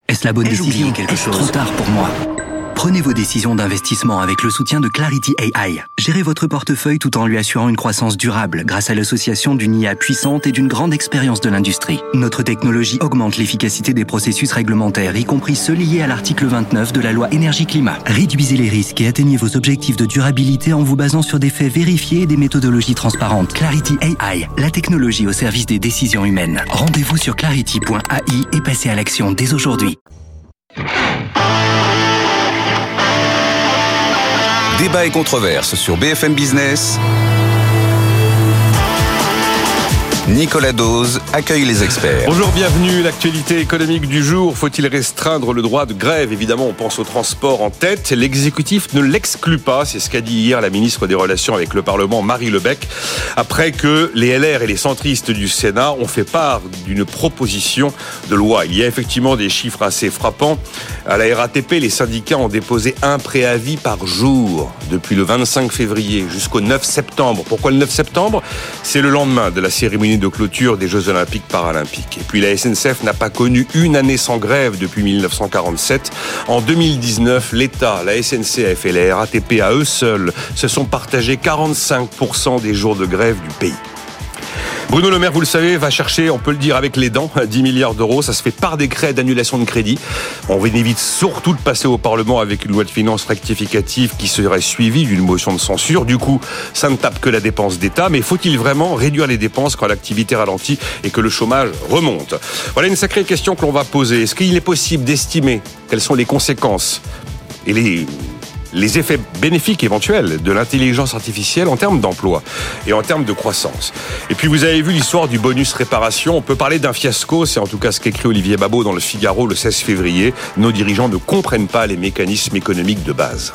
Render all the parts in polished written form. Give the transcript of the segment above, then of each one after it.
Est-ce la bonne décision? Est-ce trop tard pour moi? Prenez vos décisions d'investissement avec le soutien de Clarity AI. Gérez votre portefeuille tout en lui assurant une croissance durable grâce à l'association d'une IA puissante et d'une grande expérience de l'industrie. Notre technologie augmente l'efficacité des processus réglementaires, y compris ceux liés à l'article 29 de la loi Énergie-Climat. Réduisez les risques et atteignez vos objectifs de durabilité en vous basant sur des faits vérifiés et des méthodologies transparentes. Clarity AI, la technologie au service des décisions humaines. Rendez-vous sur clarity.ai et passez à l'action dès aujourd'hui. Débat et controverse sur BFM Business. Nicolas Dose accueille les experts. Bonjour, bienvenue. L'actualité économique du jour. Faut-il restreindre le droit de grève? Évidemment, on pense au transport en tête. L'exécutif ne l'exclut pas. C'est ce qu'a dit hier la ministre des Relations avec le Parlement, Marie Le Becq, après que les LR et les centristes du Sénat ont fait part d'une proposition de loi. Il y a effectivement des chiffres assez frappants. À la RATP, les syndicats ont déposé un préavis par jour depuis le 25 février jusqu'au 9 septembre. Pourquoi le 9 septembre? C'est le lendemain de la cérémonie de clôture des Jeux Olympiques Paralympiques. Et puis la SNCF n'a pas connu une année sans grève depuis 1947. En 2019, l'État, la SNCF et la RATP à eux seuls se sont partagés 45% des jours de grève du pays. Bruno Le Maire, vous le savez, va chercher, on peut le dire avec les dents, 10 milliards d'euros. Ça se fait par décret d'annulation de crédit. On évite surtout de passer au Parlement avec une loi de finances rectificative qui serait suivie d'une motion de censure. Du coup, ça ne tape que la dépense d'État. Mais faut-il vraiment réduire les dépenses quand l'activité ralentit et que le chômage remonte? Voilà une sacrée question que l'on va poser. Est-ce qu'il est possible d'estimer quelles sont les conséquences et les effets bénéfiques éventuels de l'intelligence artificielle en termes d'emploi et en termes de croissance? Et puis vous avez vu l'histoire du bonus réparation. On peut parler d'un fiasco, c'est en tout cas ce qu'écrit Olivier Babot dans le Figaro le 16 février. Nos dirigeants ne comprennent pas les mécanismes économiques de base.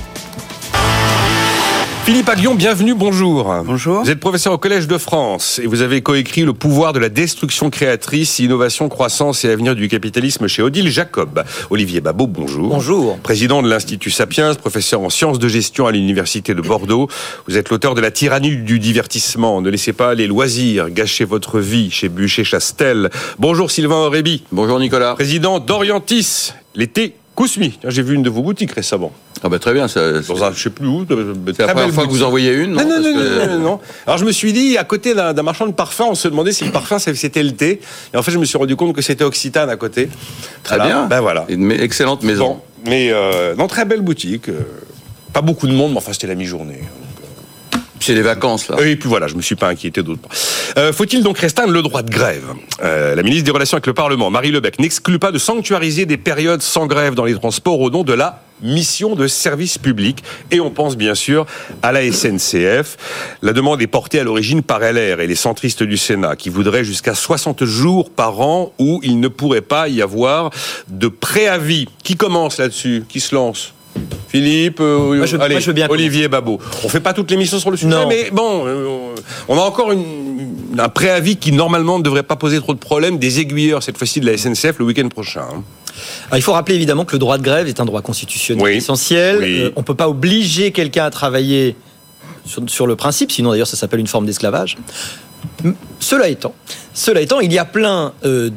Philippe Aguillon, bienvenue, bonjour. Bonjour. Vous êtes professeur au Collège de France et vous avez coécrit Le pouvoir de la destruction créatrice, innovation, croissance et avenir du capitalisme chez Odile Jacob. Olivier Babot, bonjour. Bonjour. Président de l'Institut Sapiens, professeur en sciences de gestion à l'Université de Bordeaux. Vous êtes l'auteur de La tyrannie du divertissement. Ne laissez pas les loisirs gâcher votre vie chez Bûcher-Chastel. Bonjour Sylvain Aurébi. Bonjour Nicolas. Président d'Orientis, l'été Kousmi. J'ai vu une de vos boutiques récemment. Ah bah très bien, ça, dans un, je sais plus où. C'est la première fois que vous envoyez une, non? Non. Alors je me suis dit, à côté d'un marchand de parfums, on se demandait si le parfum c'était le thé. Et en fait, je me suis rendu compte que c'était Occitane à côté. Très bien. Ben voilà. Une excellente maison. Bon, mais non, très belle boutique. Pas beaucoup de monde, mais enfin c'était la mi-journée. C'est les vacances, là. Et puis voilà, je me suis pas inquiété d'autre part. Faut-il donc restreindre le droit de grève? La ministre des Relations avec le Parlement, Marie Le Becq, n'exclut pas de sanctuariser des périodes sans grève dans les transports au nom de la mission de service public. Et on pense bien sûr à la SNCF. La demande est portée à l'origine par LR et les centristes du Sénat qui voudraient jusqu'à 60 jours par an où il ne pourrait pas y avoir de préavis. Qui commence là-dessus? Qui se lance? Philippe, allez, je veux bien Olivier Babot. On fait pas toutes les missions sur le sujet, mais bon, on a encore un préavis qui normalement ne devrait pas poser trop de problèmes des aiguilleurs, cette fois-ci de la SNCF, le week-end prochain. Alors, il faut rappeler évidemment que le droit de grève est un droit constitutionnel essentiel. Oui. On ne peut pas obliger quelqu'un à travailler sur le principe, sinon d'ailleurs ça s'appelle une forme d'esclavage. Cela étant, il y a plein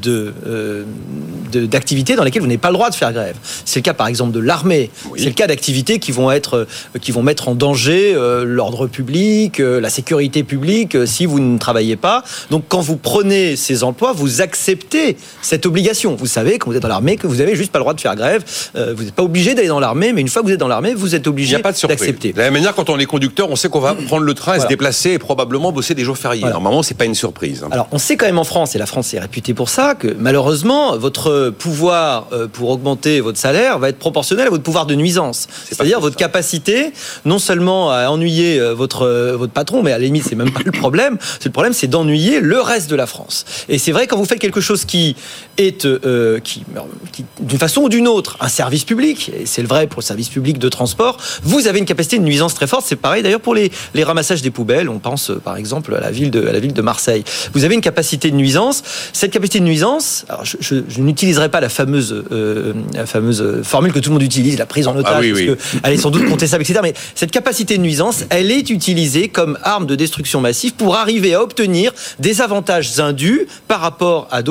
d'activités dans lesquelles vous n'avez pas le droit de faire grève. C'est le cas par exemple de l'armée. Oui. C'est le cas d'activités qui vont mettre en danger l'ordre public, la sécurité publique si vous ne travaillez pas. Donc quand vous prenez ces emplois, vous acceptez cette obligation. Vous savez quand vous êtes dans l'armée que vous n'avez juste pas le droit de faire grève. Vous n'êtes pas obligé d'aller dans l'armée, mais une fois que vous êtes dans l'armée, vous êtes obligé d'accepter. De la même manière, quand on est conducteur, on sait qu'on va prendre le train et se déplacer et probablement bosser des jours fériés. Voilà. Normalement, c'est pas une surprise. Alors on sait quand même en France, et la France est réputée pour ça, que malheureusement votre pouvoir pour augmenter votre salaire va être proportionnel à votre pouvoir de nuisance. C'est-à-dire votre capacité non seulement à ennuyer votre patron, mais à la limite c'est même pas le problème. Le problème c'est d'ennuyer le reste de la France. Et c'est vrai quand vous faites quelque chose qui est d'une façon ou d'une autre un service public, et c'est le vrai pour le service public de transport, vous avez une capacité de nuisance très forte. C'est pareil d'ailleurs pour les ramassages des poubelles. On pense par exemple à la ville de Marseille. Vous avez une capacité de nuisance. Cette capacité de nuisance, alors je n'utiliserai pas la fameuse formule que tout le monde utilise, la prise en otage, parce que elle est sans doute contestable, etc. Mais cette capacité de nuisance, elle est utilisée comme arme de destruction massive pour arriver à obtenir des avantages indus par rapport à d'autres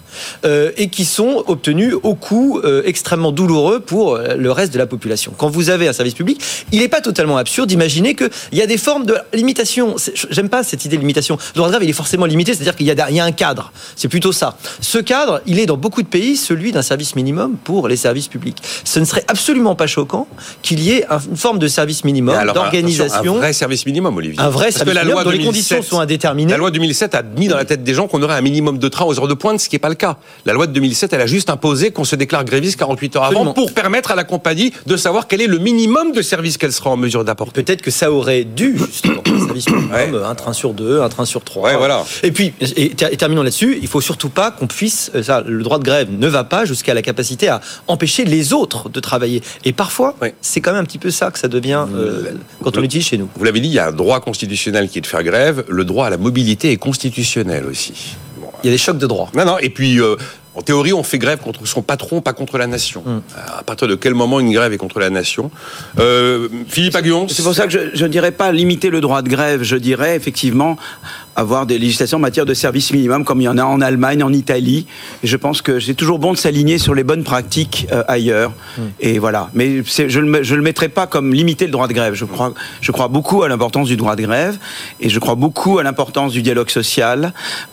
et qui sont obtenus au coût extrêmement douloureux pour le reste de la population. Quand vous avez un service public, il n'est pas totalement absurde d'imaginer qu'il y a des formes de limitation. J'aime pas cette idée de limitation. Le droit de grève, il est forcément limité, c'est-à-dire qu'il y a un cadre. C'est plutôt ça. Ce cadre, il est dans beaucoup de pays celui d'un service minimum pour les services publics. Ce ne serait absolument pas choquant qu'il y ait une forme de service minimum, d'organisation. Un vrai service minimum, Olivier. Un vrai service minimum dont les conditions sont indéterminées. La loi de 2007 a mis dans la tête des gens qu'on aurait un minimum de train aux heures de pointe, ce qui n'est pas le cas. La loi de 2007, elle a juste imposé qu'on se déclare gréviste 48 heures avant pour permettre à la compagnie de savoir quel est le minimum de service qu'elle sera en mesure d'apporter. Peut-être que ça aurait dû, justement, un service minimum, un train sur 2, un train sur 3. Ouais, voilà. Et puis, et terminons là-dessus, il faut surtout pas qu'on puisse, le droit de grève ne va pas jusqu'à la capacité à empêcher les autres de travailler. Et parfois, c'est quand même un petit peu ça que ça devient quand on l'utilise chez nous. Vous l'avez dit, il y a un droit constitutionnel qui est de faire grève. Le droit à la mobilité est constitutionnel aussi. Bon, il y a des chocs de droit. Non, et puis... en théorie, on fait grève contre son patron, pas contre la nation. À partir de quel moment une grève est contre la nation ? Philippe Aghion. C'est pour ça que je ne dirais pas limiter le droit de grève. Je dirais effectivement avoir des législations en matière de service minimum, comme il y en a en Allemagne, en Italie. Et je pense que c'est toujours bon de s'aligner sur les bonnes pratiques ailleurs. Et voilà. Mais je le mettrai pas comme limiter le droit de grève. Je crois beaucoup à l'importance du droit de grève, et je crois beaucoup à l'importance du dialogue social.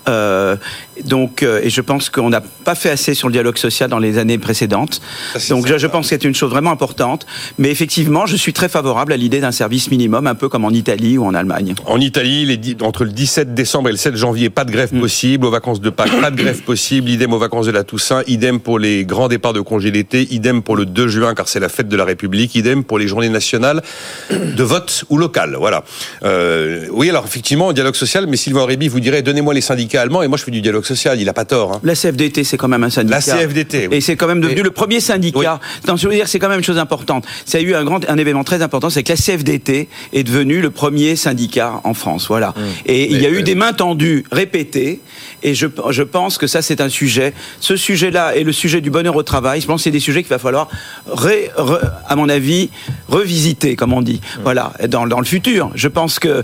Et je pense qu'on n'a pas fait assez sur le dialogue social dans les années précédentes. Donc je pense que c'est une chose vraiment importante. Mais effectivement, je suis très favorable à l'idée d'un service minimum, un peu comme en Italie ou en Allemagne. En Italie, entre le 17 décembre et le 7 janvier, pas de grève possible. Aux vacances de Pâques, pas de grève possible. Idem aux vacances de la Toussaint. Idem pour les grands départs de congé d'été. Idem pour le 2 juin, car c'est la fête de la République. Idem pour les journées nationales de vote ou locales. Voilà. Oui, alors effectivement, dialogue social, mais Sylvain Aurébi vous dirait, donnez-moi les syndicats allemands et moi je fais du dialogue social. Il n'a pas tort. La CFDT, c'est quand même un syndicat. La CFDT, oui. Et c'est quand même devenu le premier syndicat. Non, je veux dire, c'est quand même une chose importante. Ça a eu un événement très important, c'est que la CFDT est devenue le premier syndicat en France. Voilà. Et il y a eu des mains tendues répétées. Et je pense que ça, c'est un sujet. Ce sujet-là et le sujet du bonheur au travail, je pense que c'est des sujets qu'il va falloir, à mon avis, revisiter, comme on dit. Voilà. Dans le futur. Je pense que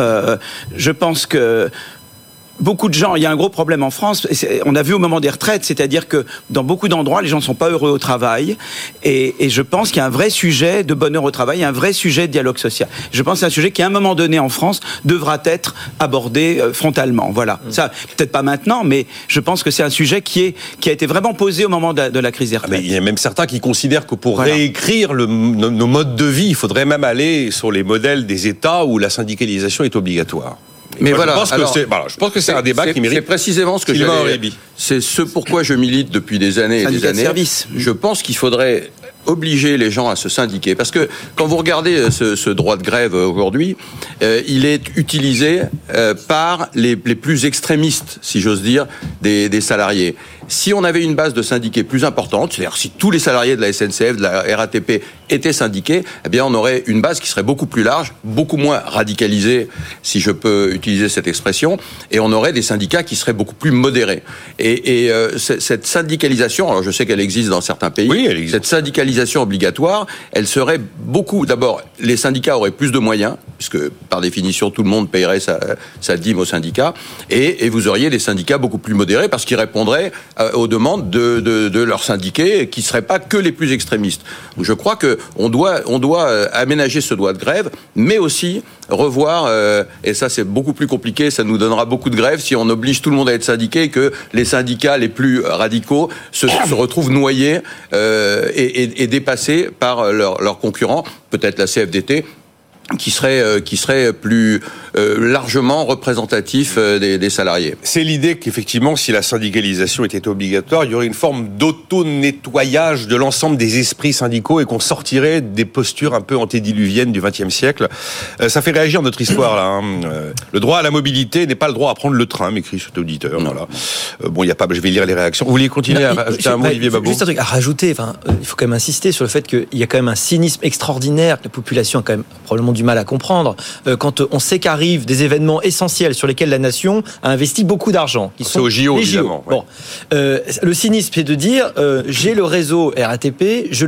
beaucoup de gens, il y a un gros problème en France, on a vu au moment des retraites, c'est-à-dire que dans beaucoup d'endroits, les gens ne sont pas heureux au travail, et je pense qu'il y a un vrai sujet de bonheur au travail, un vrai sujet de dialogue social. Je pense que c'est un sujet qui, à un moment donné en France, devra être abordé frontalement. Voilà. Ça, peut-être pas maintenant, mais je pense que c'est un sujet qui a été vraiment posé au moment de la crise des retraites. Mais il y a même certains qui considèrent que pour réécrire nos modes de vie, il faudrait même aller sur les modèles des États où la syndicalisation est obligatoire. Mais voilà, je pense que c'est un débat qui mérite. C'est précisément ce que c'est ce pourquoi je milite depuis des années et des années. Je pense qu'il faudrait obliger les gens à se syndiquer. Parce que quand vous regardez ce droit de grève aujourd'hui, il est utilisé par les plus extrémistes, si j'ose dire, des salariés. Si on avait une base de syndiqués plus importante, c'est-à-dire si tous les salariés de la SNCF, de la RATP étaient syndiqués, eh bien on aurait une base qui serait beaucoup plus large, beaucoup moins radicalisée, si je peux utiliser cette expression, et on aurait des syndicats qui seraient beaucoup plus modérés. Et cette syndicalisation, alors je sais qu'elle existe dans certains pays, cette syndicalisation obligatoire, elle serait beaucoup... D'abord, les syndicats auraient plus de moyens, puisque par définition tout le monde paierait sa dîme aux syndicats, et vous auriez des syndicats beaucoup plus modérés, parce qu'ils répondraient aux demandes de leurs syndiqués, qui ne seraient pas que les plus extrémistes. Donc je crois qu'on doit aménager ce droit de grève, mais aussi revoir, et ça c'est beaucoup plus compliqué, ça nous donnera beaucoup de grèves si on oblige tout le monde à être syndiqué, et que les syndicats les plus radicaux se retrouvent noyés et dépassés par leurs concurrents, peut-être la CFDT, qui serait plus largement représentatif des salariés. C'est l'idée qu'effectivement, si la syndicalisation était obligatoire, il y aurait une forme d'auto-nettoyage de l'ensemble des esprits syndicaux et qu'on sortirait des postures un peu antédiluviennes du XXe siècle. Ça fait réagir notre histoire là. Le droit à la mobilité n'est pas le droit à prendre le train, m'écrit cet auditeur. Voilà. Bon, il y a pas. Je vais lire les réactions. Vous voulez continuer à rajouter un mot, Olivier Babot ? Juste un truc à rajouter. Il faut quand même insister sur le fait qu'il y a quand même un cynisme extraordinaire que la population a quand même probablement dû du mal à comprendre. Quand on sait qu'arrivent des événements essentiels sur lesquels la nation a investi beaucoup d'argent. C'est au JO, évidemment. Bon. Le cynisme, c'est de dire j'ai le réseau RATP, je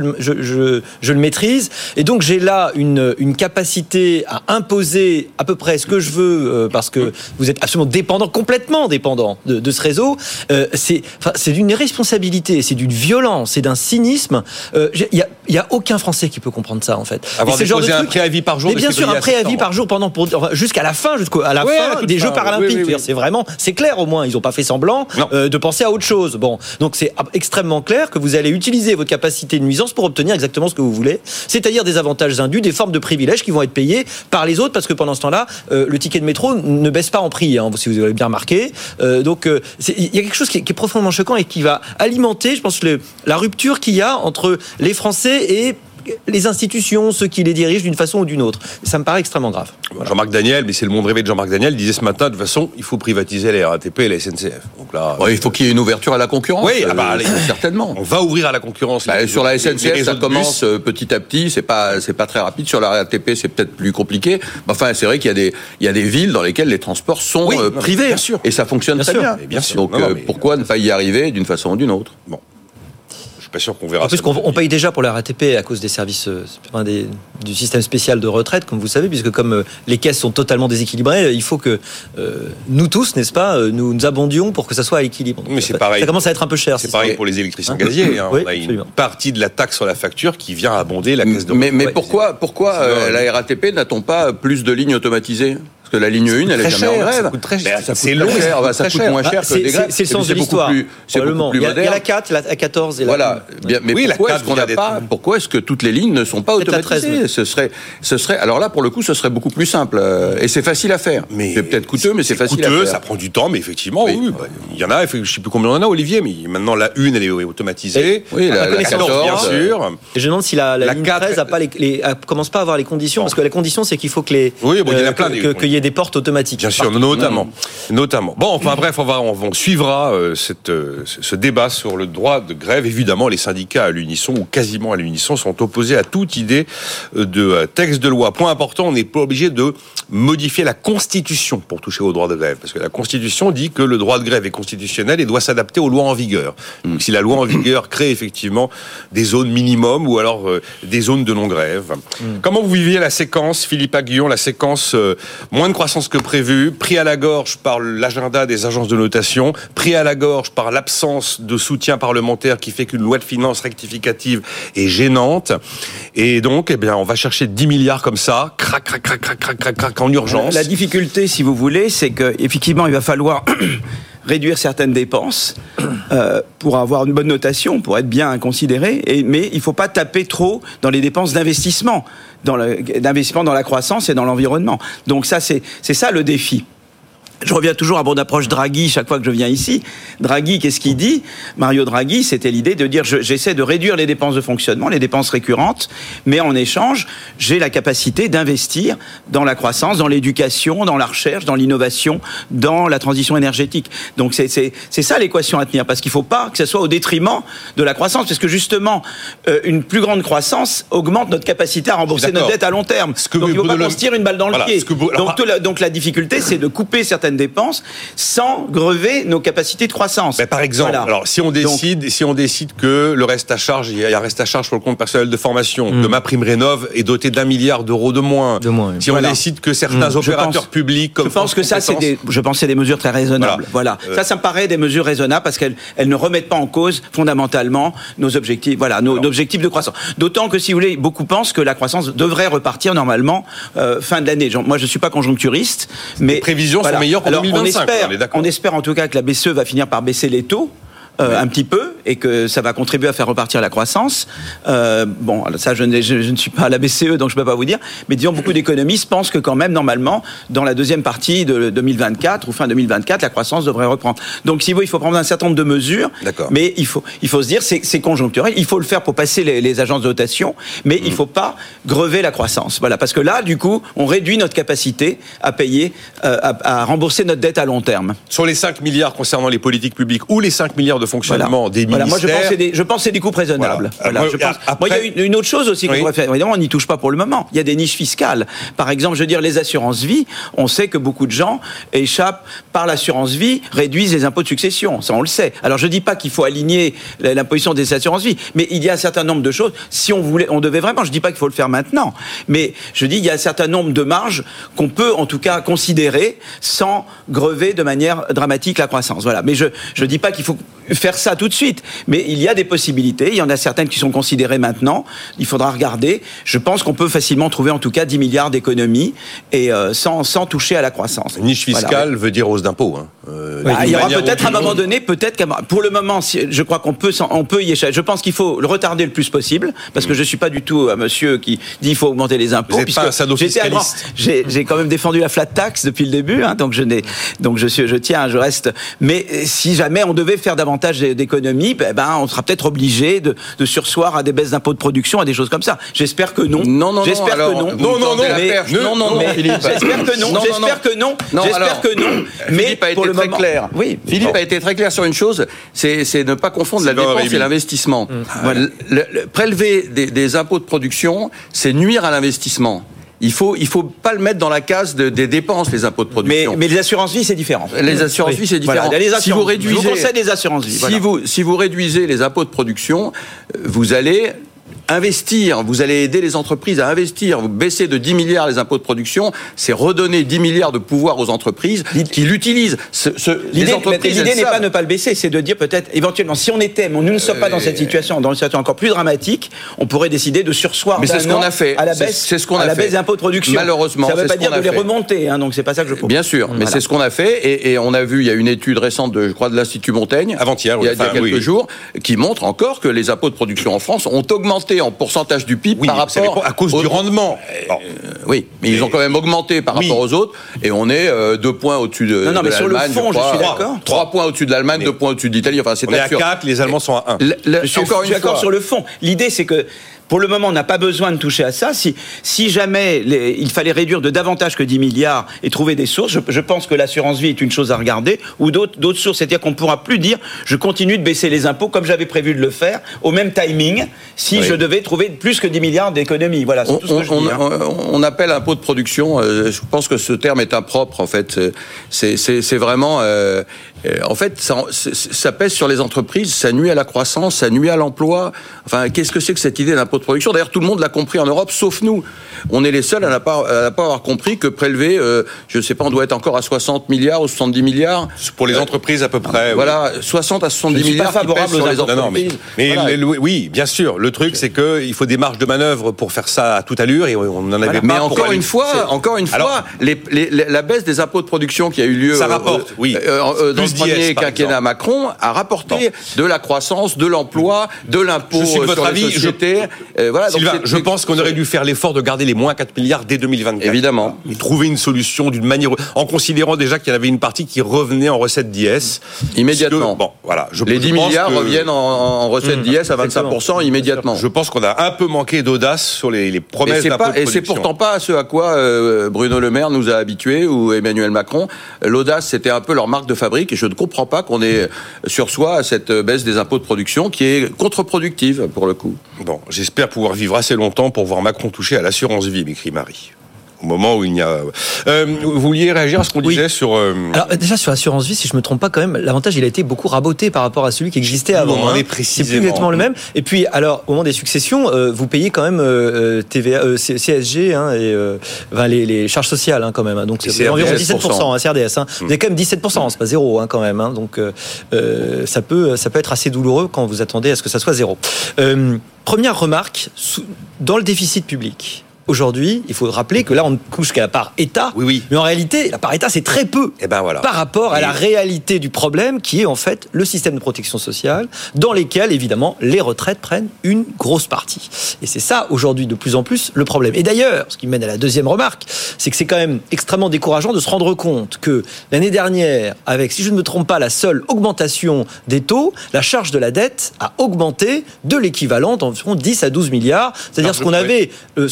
le maîtrise, et donc j'ai là une capacité à imposer à peu près ce que je veux, parce que vous êtes absolument complètement dépendant de ce réseau. C'est d'une irresponsabilité, c'est d'une violence, c'est d'un cynisme. Il y a aucun Français qui peut comprendre ça, en fait. Avoir déposé un préavis par jour. Mais bien sûr, un préavis par jour jusqu'à la fin, des Jeux paralympiques. Oui. C'est clair, au moins. Ils n'ont pas fait semblant de penser à autre chose. Bon, donc c'est extrêmement clair que vous allez utiliser votre capacité de nuisance pour obtenir exactement ce que vous voulez, c'est-à-dire des avantages indus, des formes de privilèges qui vont être payés par les autres, parce que pendant ce temps-là, le ticket de métro ne baisse pas en prix, si vous avez bien remarqué. Donc, il y a quelque chose qui est profondément choquant et qui va alimenter, je pense, la rupture qu'il y a entre les Français et les institutions, ceux qui les dirigent d'une façon ou d'une autre. Ça me paraît extrêmement grave. Jean-Marc Daniel, mais c'est le monde rêvé de Jean-Marc Daniel, disait ce matin, de toute façon, il faut privatiser la RATP et la SNCF. Donc là, il faut qu'il y ait une ouverture à la concurrence. Oui, certainement. On va ouvrir à la concurrence. Sur la SNCF, ça commence petit à petit. C'est pas très rapide. Sur la RATP, c'est peut-être plus compliqué. Enfin, c'est vrai qu'il y a des villes dans lesquelles les transports sont privés. Bien sûr. Et ça fonctionne très bien. Bien sûr. Donc, pourquoi ne pas y arriver d'une façon ou d'une autre? Bon. Pas sûr qu'on verra. En plus, on paye déjà pour la RATP à cause des services du système spécial de retraite, comme vous savez, puisque comme les caisses sont totalement déséquilibrées, il faut que nous tous, n'est-ce pas, nous abondions pour que ça soit à l'équilibre. Mais c'est pareil. Ça commence à être un peu cher. C'est pareil pour les électriciens gaziers. Oui, on a une partie de la taxe sur la facture qui vient abonder la caisse de retraite. Mais pourquoi la RATP n'a-t-on pas plus de lignes automatisées? Parce que la ligne 1, elle est jamais en grève. Ça coûte très cher. C'est long, ça coûte moins cher que des grèves. C'est le sens de l'histoire. C'est beaucoup plus moderne. Il y a la 4, la 14 et la... Voilà. Mais pourquoi est-ce que toutes les lignes ne sont pas automatisées? Ce serait, alors là, pour le coup, ce serait beaucoup plus simple. Et c'est facile à faire. C'est peut-être coûteux, mais c'est facile à faire. Ça prend du temps, mais effectivement, oui. Il y en a, je ne sais plus combien il y en a, Olivier, mais maintenant la 1, elle est automatisée. Oui, la 14, bien sûr. Et je me demande si la ligne 13 commence pas à avoir les conditions, parce que la condition, c'est qu'il faut qu'il y ait des portes automatiques. Bien sûr, notamment. Bon, enfin bref, on suivra ce débat sur le droit de grève. Évidemment, les syndicats à l'unisson, ou quasiment à l'unisson, sont opposés à toute idée de texte de loi. Point important, on n'est pas obligé de modifier la Constitution pour toucher au droit de grève, parce que la Constitution dit que le droit de grève est constitutionnel et doit s'adapter aux lois en vigueur. Donc, si la loi en vigueur crée effectivement des zones minimum ou alors des zones de non-grève. Comment vous viviez la séquence, Philippe Aghion, la séquence moins de croissance que prévu, pris à la gorge par l'agenda des agences de notation, pris à la gorge par l'absence de soutien parlementaire qui fait qu'une loi de finances rectificative est gênante. Et donc, on va chercher 10 milliards comme ça, crac, en urgence. La difficulté, si vous voulez, c'est qu'effectivement, il va falloir réduire certaines dépenses pour avoir une bonne notation, pour être bien considéré, mais il ne faut pas taper trop dans les dépenses d'investissement, d'investissement dans la croissance et dans l'environnement. Donc ça, c'est ça le défi. Je reviens toujours à mon approche Draghi chaque fois que je viens ici. Draghi, qu'est-ce qu'il dit? Mario Draghi, c'était l'idée de dire j'essaie de réduire les dépenses de fonctionnement, les dépenses récurrentes, mais en échange, j'ai la capacité d'investir dans la croissance, dans l'éducation, dans la recherche, dans l'innovation, dans la transition énergétique. Donc c'est ça l'équation à tenir, parce qu'il ne faut pas que ce soit au détriment de la croissance, parce que justement, une plus grande croissance augmente notre capacité à rembourser notre dette à long terme. Donc il ne faut pas qu'on se tire une balle dans le pied. Donc la difficulté, c'est de couper certaines dépenses sans grever nos capacités de croissance. Par exemple, alors si on décide que le reste à charge, il y a un reste à charge sur le compte personnel de formation, que MaPrimeRénov est doté d'1 milliard d'euros de moins. Si on décide que certains opérateurs publics, comme je pense que ça, c'est des mesures très raisonnables. Voilà. Ça me paraît des mesures raisonnables parce qu'elles ne remettent pas en cause fondamentalement nos objectifs. Voilà, nos objectifs de croissance. D'autant que, si vous voulez, beaucoup pensent que la croissance devrait repartir normalement fin de l'année. Moi, je suis pas conjoncturiste, mais les prévisions sont meilleures. Alors, 2025, on espère en tout cas que la BCE va finir par baisser les taux. Un petit peu, et que ça va contribuer à faire repartir la croissance. Ça, je ne suis pas à la BCE, donc je ne peux pas vous dire, mais disons, beaucoup d'économistes pensent que quand même, normalement, dans la deuxième partie de 2024, ou fin 2024, la croissance devrait reprendre. Donc, si vous voulez, il faut prendre un certain nombre de mesures, mais il faut se dire, c'est conjoncturel, il faut le faire pour passer les agences de notation, mais il ne faut pas grever la croissance. Voilà, parce que là, du coup, on réduit notre capacité à payer, à rembourser notre dette à long terme. Sur les 5 milliards concernant les politiques publiques, ou les 5 milliards de de fonctionnement des ministères. Moi, je pense que c'est des coupes raisonnables. Moi, il y a une autre chose aussi qu'on pourrait faire. Évidemment, on n'y touche pas pour le moment. Il y a des niches fiscales. Par exemple, je veux dire, les assurances-vie, on sait que beaucoup de gens échappent par l'assurance-vie, réduisent les impôts de succession. Ça, on le sait. Alors, je dis pas qu'il faut aligner l'imposition des assurances-vie, mais il y a un certain nombre de choses. Si on voulait, on devait vraiment, je dis pas qu'il faut le faire maintenant, mais je dis, il y a un certain nombre de marges qu'on peut, en tout cas, considérer sans grever de manière dramatique la croissance. Voilà. Mais je dis pas qu'il faut faire ça tout de suite, mais il y a des possibilités. Il y en a certaines qui sont considérées maintenant. Il faudra regarder. Je pense qu'on peut facilement trouver en tout cas 10 milliards d'économies et sans toucher à la croissance. Niche fiscale veut dire hausse d'impôts. Il y aura peut-être à un moment donné, pour le moment, je crois qu'on peut y échapper. Je pense qu'il faut le retarder le plus possible, parce que je suis pas du tout un monsieur qui dit il faut augmenter les impôts. Vous n'êtes pas un sadofiscaliste. J'ai quand même défendu la flat tax depuis le début, donc je reste. Mais si jamais on devait faire davantage d'économies, on sera peut-être obligé de surseoir à des baisses d'impôts de production, à des choses comme ça. J'espère que non. J'espère que non. Mais Philippe a été très clair. Oui. Philippe a été très clair sur une chose, c'est ne pas confondre la dépense et l'investissement. Prélever des impôts de production, c'est nuire à l'investissement. Il faut pas le mettre dans la case des dépenses, les impôts de production. Mais les assurances-vie, c'est différent. Les assurances-vie, c'est différent. Voilà, si vous réduisez, je vous conseille des assurances-vie. Si vous réduisez les impôts de production, vous allez investir, vous allez aider les entreprises à investir. Vous baissez de 10 milliards les impôts de production, c'est redonner 10 milliards de pouvoir aux entreprises qui l'utilisent. L'idée n'est pas ne pas le baisser, c'est de dire peut-être, éventuellement, si on était, mais nous ne sommes pas dans cette situation, dans une situation encore plus dramatique, on pourrait décider de surseoir mais c'est ce qu'on a fait. À la baisse, baisse des impôts de production. Malheureusement, ça ne veut pas dire de les remonter, donc c'est pas ça que je propose. Bien sûr, mais c'est ce qu'on a fait, et on a vu, il y a une étude récente, je crois, de l'Institut Montaigne, avant-hier, il y a quelques jours, qui montre encore que les impôts de production en France ont augmenté en pourcentage du PIB par rapport à cause du rendement. Oui, mais ils ont quand même augmenté par rapport aux autres, et on est 2 points au-dessus de l'Allemagne. Non, mais sur le fond, je suis d'accord. 3 points au-dessus de l'Allemagne, 2 points au-dessus de l'Italie. Enfin, c'est absurde. On est à 4, les Allemands sont à 1. Je suis d'accord sur le fond. L'idée, c'est que pour le moment, on n'a pas besoin de toucher à ça. Si jamais il fallait réduire de davantage que 10 milliards et trouver des sources, je pense que l'assurance-vie est une chose à regarder, ou d'autres sources. C'est-à-dire qu'on ne pourra plus dire je continue de baisser les impôts comme j'avais prévu de le faire, au même timing, si je devais trouver plus que 10 milliards d'économies. Voilà, c'est tout ce que je dis. On appelle impôt de production, je pense que ce terme est impropre, en fait. C'est vraiment... en fait, ça pèse sur les entreprises, ça nuit à la croissance, ça nuit à l'emploi. Enfin, qu'est-ce que c'est que cette idée d'impôt de production ? D'ailleurs, tout le monde l'a compris en Europe, sauf nous. On est les seuls à ne pas avoir compris que prélever, je ne sais pas, on doit être encore à 60 milliards ou 70 milliards. Pour les entreprises, à peu près. Voilà, 60 à 70 milliards qui pèsent sur les entreprises. Oui, bien sûr. Le truc, c'est qu'il faut des marges de manœuvre pour faire ça à toute allure, et on n'en avait pas. Mais encore une fois, la baisse des impôts de production qui a eu lieu ça rapporte, dans le premier quinquennat Macron a rapporté de la croissance, de l'emploi, de l'impôt sur les sociétés. Sylvain, je pense qu'on aurait dû faire l'effort de garder les moins 4 milliards dès 2024. Évidemment. Et trouver une solution d'une manière, en considérant déjà qu'il y en avait une partie qui revenait en recette d'IS. Immédiatement. Les 10 milliards reviennent en recette d'IS à 25% immédiatement. Je pense qu'on a un peu manqué d'audace sur les promesses d'impôt de production. Et c'est pourtant pas ce à quoi Bruno Le Maire nous a habitués, ou Emmanuel Macron. L'audace, c'était un peu leur marque de fabrique, et je ne comprends pas qu'on ait sur soi cette baisse des impôts de production qui est contre-productive pour le coup. Bon, j'espère pouvoir vivre assez longtemps pour voir Macron toucher à l'assurance vie, m'écrit Marie. Au moment où il n'y a... vous vouliez réagir à ce qu'on disait sur... Alors déjà sur l'assurance vie, si je me trompe pas quand même, l'avantage il a été beaucoup raboté par rapport à celui qui existait avant. On en est précisément. C'est plus exactement le même. Et puis alors au moment des successions, vous payez quand même TVA, CSG et les charges sociales quand même. Donc c'est environ 17% CRDS. Vous avez quand même 17%, c'est pas zéro quand même. Donc ça peut être assez douloureux quand vous attendez à ce que ça soit zéro. Première remarque, dans le déficit public. Aujourd'hui, il faut rappeler que là, on ne couche qu'à la part État. Oui. Mais en réalité, la part État, c'est très peu par rapport à la réalité du problème qui est en fait le système de protection sociale dans lesquels, évidemment, les retraites prennent une grosse partie. Et c'est ça, aujourd'hui, de plus en plus, le problème. Et d'ailleurs, ce qui mène à la deuxième remarque, c'est que c'est quand même extrêmement décourageant de se rendre compte que l'année dernière, avec, si je ne me trompe pas, la seule augmentation des taux, la charge de la dette a augmenté de l'équivalent d'environ 10 à 12 milliards. C'est-à-dire ce qu'on avait un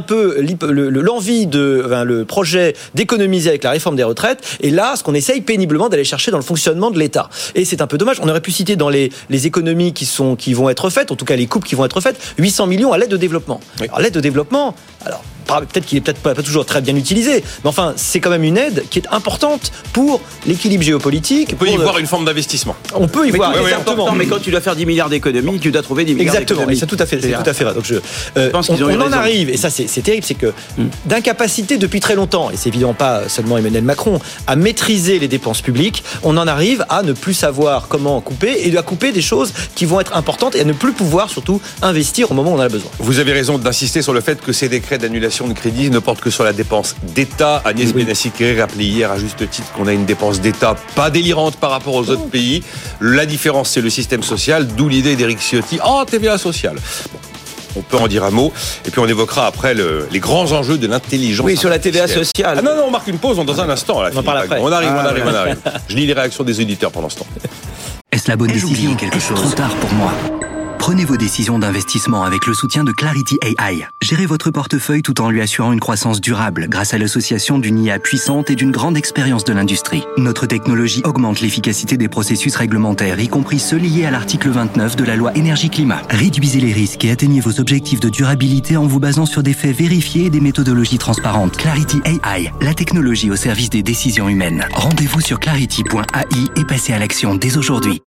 un peu l'envie le projet d'économiser avec la réforme des retraites. Et là, ce qu'on essaye péniblement d'aller chercher dans le fonctionnement de l'État. Et c'est un peu dommage. On aurait pu citer dans les économies qui vont être faites, en tout cas les coupes qui vont être faites, 800 millions à l'aide au développement. Oui. Alors l'aide au développement, peut-être qu'il est pas toujours très bien utilisé, mais enfin c'est quand même une aide qui est importante pour l'équilibre géopolitique. On peut y voir une forme d'investissement. On peut y voir, exactement. Mais quand tu dois faire 10 milliards d'économies, tu dois trouver 10 milliards d'économies. Exactement, c'est tout à fait vrai. Donc on en arrive, et ça c'est terrible, c'est que d'incapacité depuis très longtemps, et c'est évidemment pas seulement Emmanuel Macron, à maîtriser les dépenses publiques, on en arrive à ne plus savoir comment couper, et à couper des choses qui vont être importantes, et à ne plus pouvoir surtout investir au moment où on en a besoin. Vous avez raison d'insister sur le fait que ces décrets d'annulation de crédit ne portent que sur la dépense d'État. Agnès Benassi-Kéré rappelait hier à juste titre qu'on a une dépense d'État pas délirante par rapport aux autres pays. La différence, c'est le système social, d'où l'idée d'Éric Ciotti. TVA sociale. On peut en dire un mot, et puis on évoquera après les grands enjeux de l'intelligence. Oui, sur la TVA sociale. Ah non, on marque une pause dans un instant. Là, on en parle après. On arrive. Je lis les réactions des auditeurs pendant ce temps. Est-ce la bonne décision? Est-ce trop tard pour moi? Prenez vos décisions d'investissement avec le soutien de Clarity AI. Gérez votre portefeuille tout en lui assurant une croissance durable grâce à l'association d'une IA puissante et d'une grande expérience de l'industrie. Notre technologie augmente l'efficacité des processus réglementaires, y compris ceux liés à l'article 29 de la loi Énergie-Climat. Réduisez les risques et atteignez vos objectifs de durabilité en vous basant sur des faits vérifiés et des méthodologies transparentes. Clarity AI, la technologie au service des décisions humaines. Rendez-vous sur clarity.ai et passez à l'action dès aujourd'hui.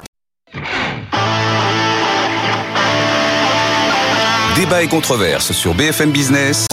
Débat et controverse sur BFM Business.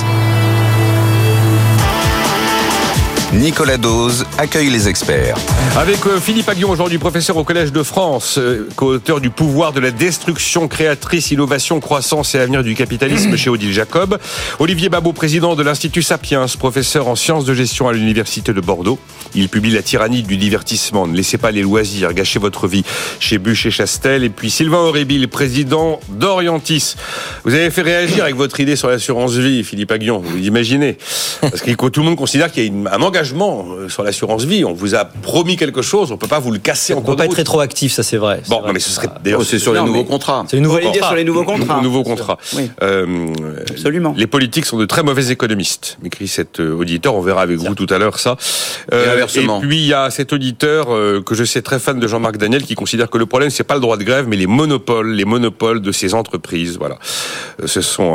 Nicolas Dose accueille les experts. Avec Philippe Aghion, aujourd'hui professeur au Collège de France, co-auteur du Pouvoir de la destruction créatrice, innovation, croissance et avenir du capitalisme chez Odile Jacob. Olivier Babot, président de l'Institut Sapiens, professeur en sciences de gestion à l'Université de Bordeaux. Il publie La tyrannie du divertissement. Ne laissez pas les loisirs gâcher votre vie chez Buch & Chastel. Et puis Sylvain Aurébil, président d'Orientis. Vous avez fait réagir avec votre idée sur l'assurance vie, Philippe Aghion, vous imaginez. Parce que tout le monde considère qu'il y a un engagement sur l'assurance vie. On vous a promis quelque chose, on ne peut pas vous le casser en cours de route. On ne peut pas être rétroactif, ça c'est vrai. Bon, mais ce serait d'ailleurs c'est sur les nouveaux contrats. C'est une nouvelle idée sur les nouveaux contrats. Nouveaux contrats. Oui. Absolument. Les politiques sont de très mauvais économistes, m'écrit cet auditeur. On verra avec vous tout à l'heure ça. Et puis il y a cet auditeur que je sais très fan de Jean-Marc Daniel qui considère que le problème c'est pas le droit de grève mais les monopoles de ces entreprises. Voilà. Ce sont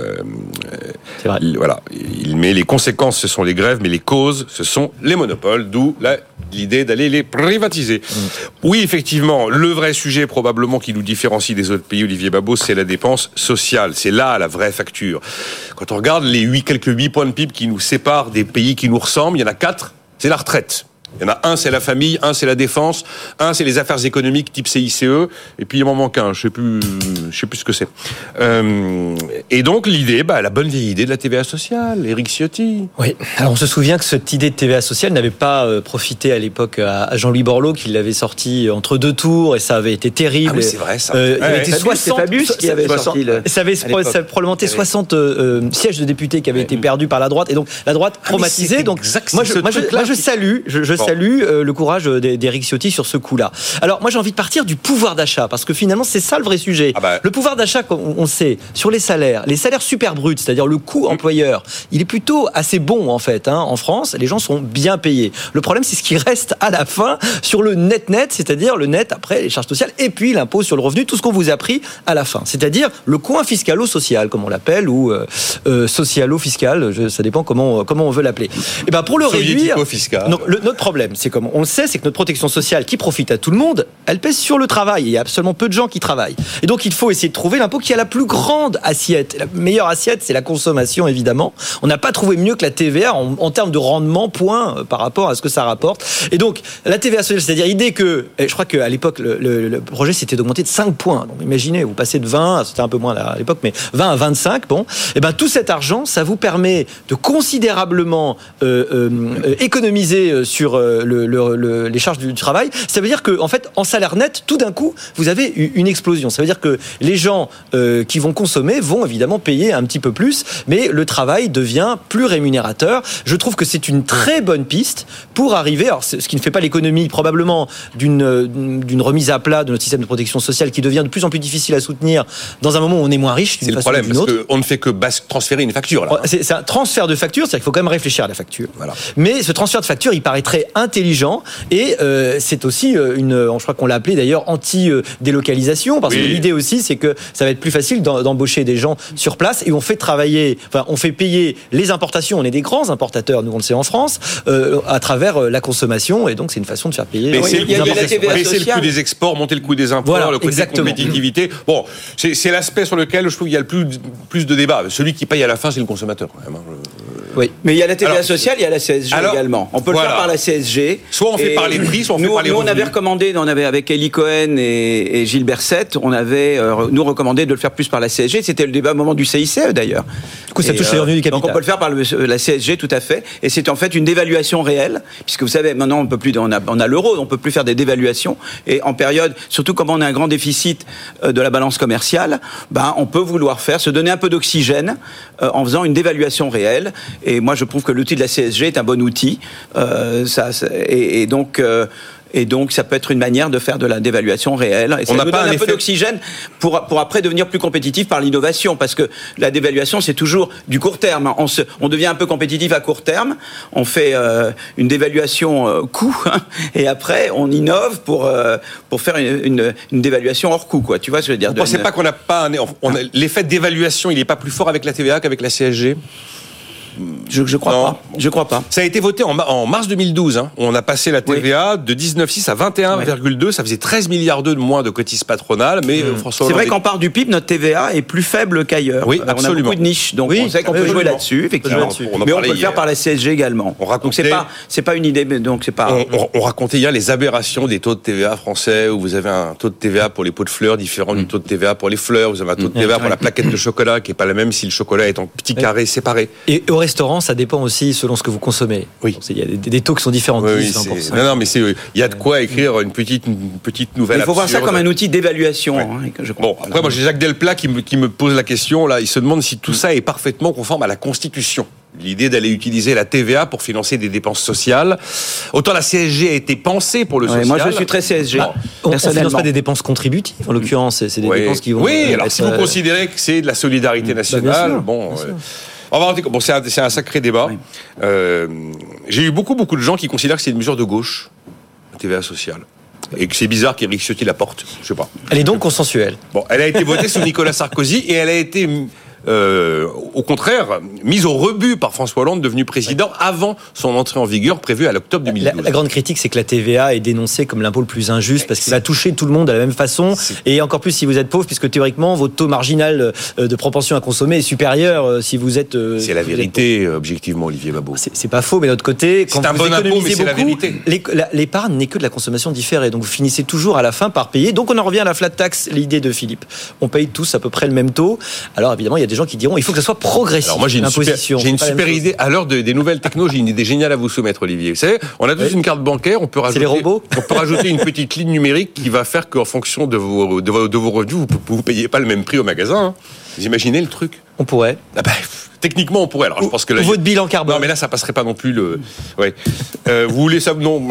c'est vrai. Voilà. Il met les conséquences, ce sont les grèves, mais les causes, ce sont les monopoles, d'où l'idée d'aller les privatiser. Oui, effectivement, le vrai sujet probablement qui nous différencie des autres pays, Olivier Babot, c'est la dépense sociale. C'est là la vraie facture. Quand on regarde les quelques 8 points de PIB qui nous séparent des pays qui nous ressemblent, il y en a 4, c'est la retraite. Il y en a un, c'est la famille, un, c'est la défense, un, c'est les affaires économiques type CICE, et puis il m'en manque un, je sais plus ce que c'est. Et donc l'idée, la bonne vieille idée de la TVA sociale, Éric Ciotti. Oui. Alors on se souvient que cette idée de TVA sociale n'avait pas profité à l'époque à Jean-Louis Borloo, qui l'avait sorti entre deux tours, et ça avait été terrible. Ah oui, c'est vrai ça. Il avait été 60 Fabius qui avait sorti ça avait probablement été 60 sièges de députés qui avaient été perdus par la droite, et donc la droite traumatisée. Donc moi je salue. Je salue le courage d'Éric Ciotti sur ce coup-là. Alors moi j'ai envie de partir du pouvoir d'achat, parce que finalement c'est ça le vrai sujet. Le pouvoir d'achat, on sait, sur les salaires super bruts, c'est-à-dire le coût employeur, il est plutôt assez bon en fait. En France, les gens sont bien payés. Le problème c'est ce qui reste à la fin sur le net, c'est-à-dire le net après les charges sociales et puis l'impôt sur le revenu, tout ce qu'on vous a pris à la fin. C'est-à-dire le coin fiscalo-social comme on l'appelle, ou socialo-fiscal, ça dépend comment on veut l'appeler. Et pour le réduire, notre problème, c'est comme on le sait, c'est que notre protection sociale qui profite à tout le monde, elle pèse sur le travail. Il y a absolument peu de gens qui travaillent. Et donc il faut essayer de trouver l'impôt qui a la plus grande assiette. La meilleure assiette, c'est la consommation évidemment. On n'a pas trouvé mieux que la TVA en termes de rendement point par rapport à ce que ça rapporte. Et donc la TVA sociale, c'est-à-dire l'idée que, je crois qu'à l'époque le projet c'était d'augmenter de 5 points. Donc imaginez, vous passez de 20, c'était un peu moins à l'époque, mais 20 à 25. Bon, et tout cet argent, ça vous permet de considérablement économiser sur les charges du travail. Ça veut dire que, en fait, en salaire net, tout d'un coup, vous avez une explosion. Ça veut dire que les gens qui vont consommer vont évidemment payer un petit peu plus, mais le travail devient plus rémunérateur. Je trouve que c'est une très bonne piste pour arriver, alors ce qui ne fait pas l'économie probablement d'une remise à plat de notre système de protection sociale qui devient de plus en plus difficile à soutenir dans un moment où on est moins riche. C'est le problème, parce qu'on ne fait que transférer une facture. Là. C'est un transfert de facture, c'est-à-dire qu'il faut quand même réfléchir à la facture. Voilà. Mais ce transfert de facture, il paraît très intelligent et c'est aussi je crois qu'on l'a appelé d'ailleurs anti-délocalisation, parce que l'idée aussi, c'est que ça va être plus facile d'embaucher des gens sur place et on fait payer les importations. On est des grands importateurs, nous on le sait en France, à travers la consommation, et donc c'est une façon de faire payer. Baisser le coût des exports, monter le coût des imports, le côté compétitivité. Bon, c'est l'aspect sur lequel je trouve qu'il y a le plus de débat. Celui qui paye à la fin, c'est le consommateur quand même. Oui, mais il y a la TVA sociale, il y a la CSG également. On peut le faire par la CSG. Soit on fait par les prix, soit on fait par les revenus. Nous, on avait recommandé, avec Elie Cohen et Gilles Berset, on avait recommandé de le faire plus par la CSG. C'était le débat au moment du CICE d'ailleurs. Du coup, ça touche les revenus du capital. Donc on peut le faire par la CSG, tout à fait. Et c'est en fait une dévaluation réelle, puisque vous savez, maintenant on peut plus, on a l'euro, on peut plus faire des dévaluations. Et en période, surtout comme on a un grand déficit de la balance commerciale, on peut vouloir se donner un peu d'oxygène en faisant une dévaluation réelle. Et moi, je trouve que l'outil de la CSG est un bon outil. Et donc, ça peut être une manière de faire de la dévaluation réelle. Et ça nous donne un peu d'oxygène pour après devenir plus compétitif par l'innovation. Parce que la dévaluation, c'est toujours du court terme. On devient un peu compétitif à court terme. On fait une dévaluation coût. Et après, on innove pour faire une dévaluation hors coût, quoi. Tu vois ce que je veux dire? Vous ne pensez pas qu'on n'a pas l'effet de dévaluation, il n'est pas plus fort avec la TVA qu'avec la CSG? Je crois pas. Ça a été voté en mars 2012. Hein. On a passé la TVA de 19,6 à 21,2. Ça faisait 13 milliards de moins de cotises patronales. Mais François Hollande... C'est vrai qu'en part du PIB, notre TVA est plus faible qu'ailleurs. Oui, absolument. On a beaucoup de niches. Donc on sait qu'on peut jouer là-dessus, effectivement. Mais on peut le faire par la CSG également. Donc c'est pas une idée. Donc c'est pas. On racontait hier les aberrations des taux de TVA français, où vous avez un taux de TVA pour les pots de fleurs différent du taux de TVA pour les fleurs. Vous avez un taux de TVA pour la plaquette de chocolat qui est pas la même si le chocolat est en petits carrés séparés. Et au restaurant, ça dépend aussi selon ce que vous consommez. Oui. Il y a des taux qui sont différents. Non, mais il y a de quoi écrire une petite nouvelle. Il faut voir ça comme un outil d'évaluation. Bon, après, moi, j'ai Jacques Delplat qui me pose la question. Là, il se demande si tout ça est parfaitement conforme à la Constitution. L'idée d'aller utiliser la TVA pour financer des dépenses sociales. Autant la CSG a été pensée pour le social. Moi, je suis très CSG. On ne finance pas des dépenses contributives, en l'occurrence. C'est des dépenses qui vont... Oui, alors si vous considérez que c'est de la solidarité nationale, c'est un sacré débat. Oui. J'ai eu beaucoup de gens qui considèrent que c'est une mesure de gauche, la TVA sociale. Et que c'est bizarre qu'Éric Ciotti la porte. Je sais pas. Elle est donc consensuelle. Bon, elle a été votée sous Nicolas Sarkozy et elle a été... au contraire, mise au rebut par François Hollande, devenu président avant son entrée en vigueur prévue à l'octobre 2012. La grande critique, c'est que la TVA est dénoncée comme l'impôt le plus injuste parce qu'il va toucher tout le monde de la même façon, et encore plus si vous êtes pauvre, puisque théoriquement votre taux marginal de propension à consommer est supérieur si vous êtes... c'est la vérité, objectivement, Olivier Babot. C'est pas faux, mais de l'autre côté, quand c'est un bon impôt, mais c'est la vérité. L'épargne n'est que de la consommation différée, donc vous finissez toujours à la fin par payer. Donc on en revient à la flat tax, l'idée de Philippe. On paye tous à peu près le même taux. Alors évidemment, il y a des gens qui diront il faut que ça soit progressif. Alors moi j'ai une super idée. À l'heure des nouvelles techno, j'ai une idée géniale à vous soumettre, Olivier. Vous savez, on a tous une carte bancaire, on peut rajouter une petite ligne numérique qui va faire qu'en fonction de vos revenus, vous payez pas le même prix au magasin. Hein. Vous imaginez le truc? On pourrait. Techniquement, on pourrait. Alors je pense que là, votre bilan carbone. Non, mais là ça passerait pas non plus le. Ouais. Vous voulez ça? Non.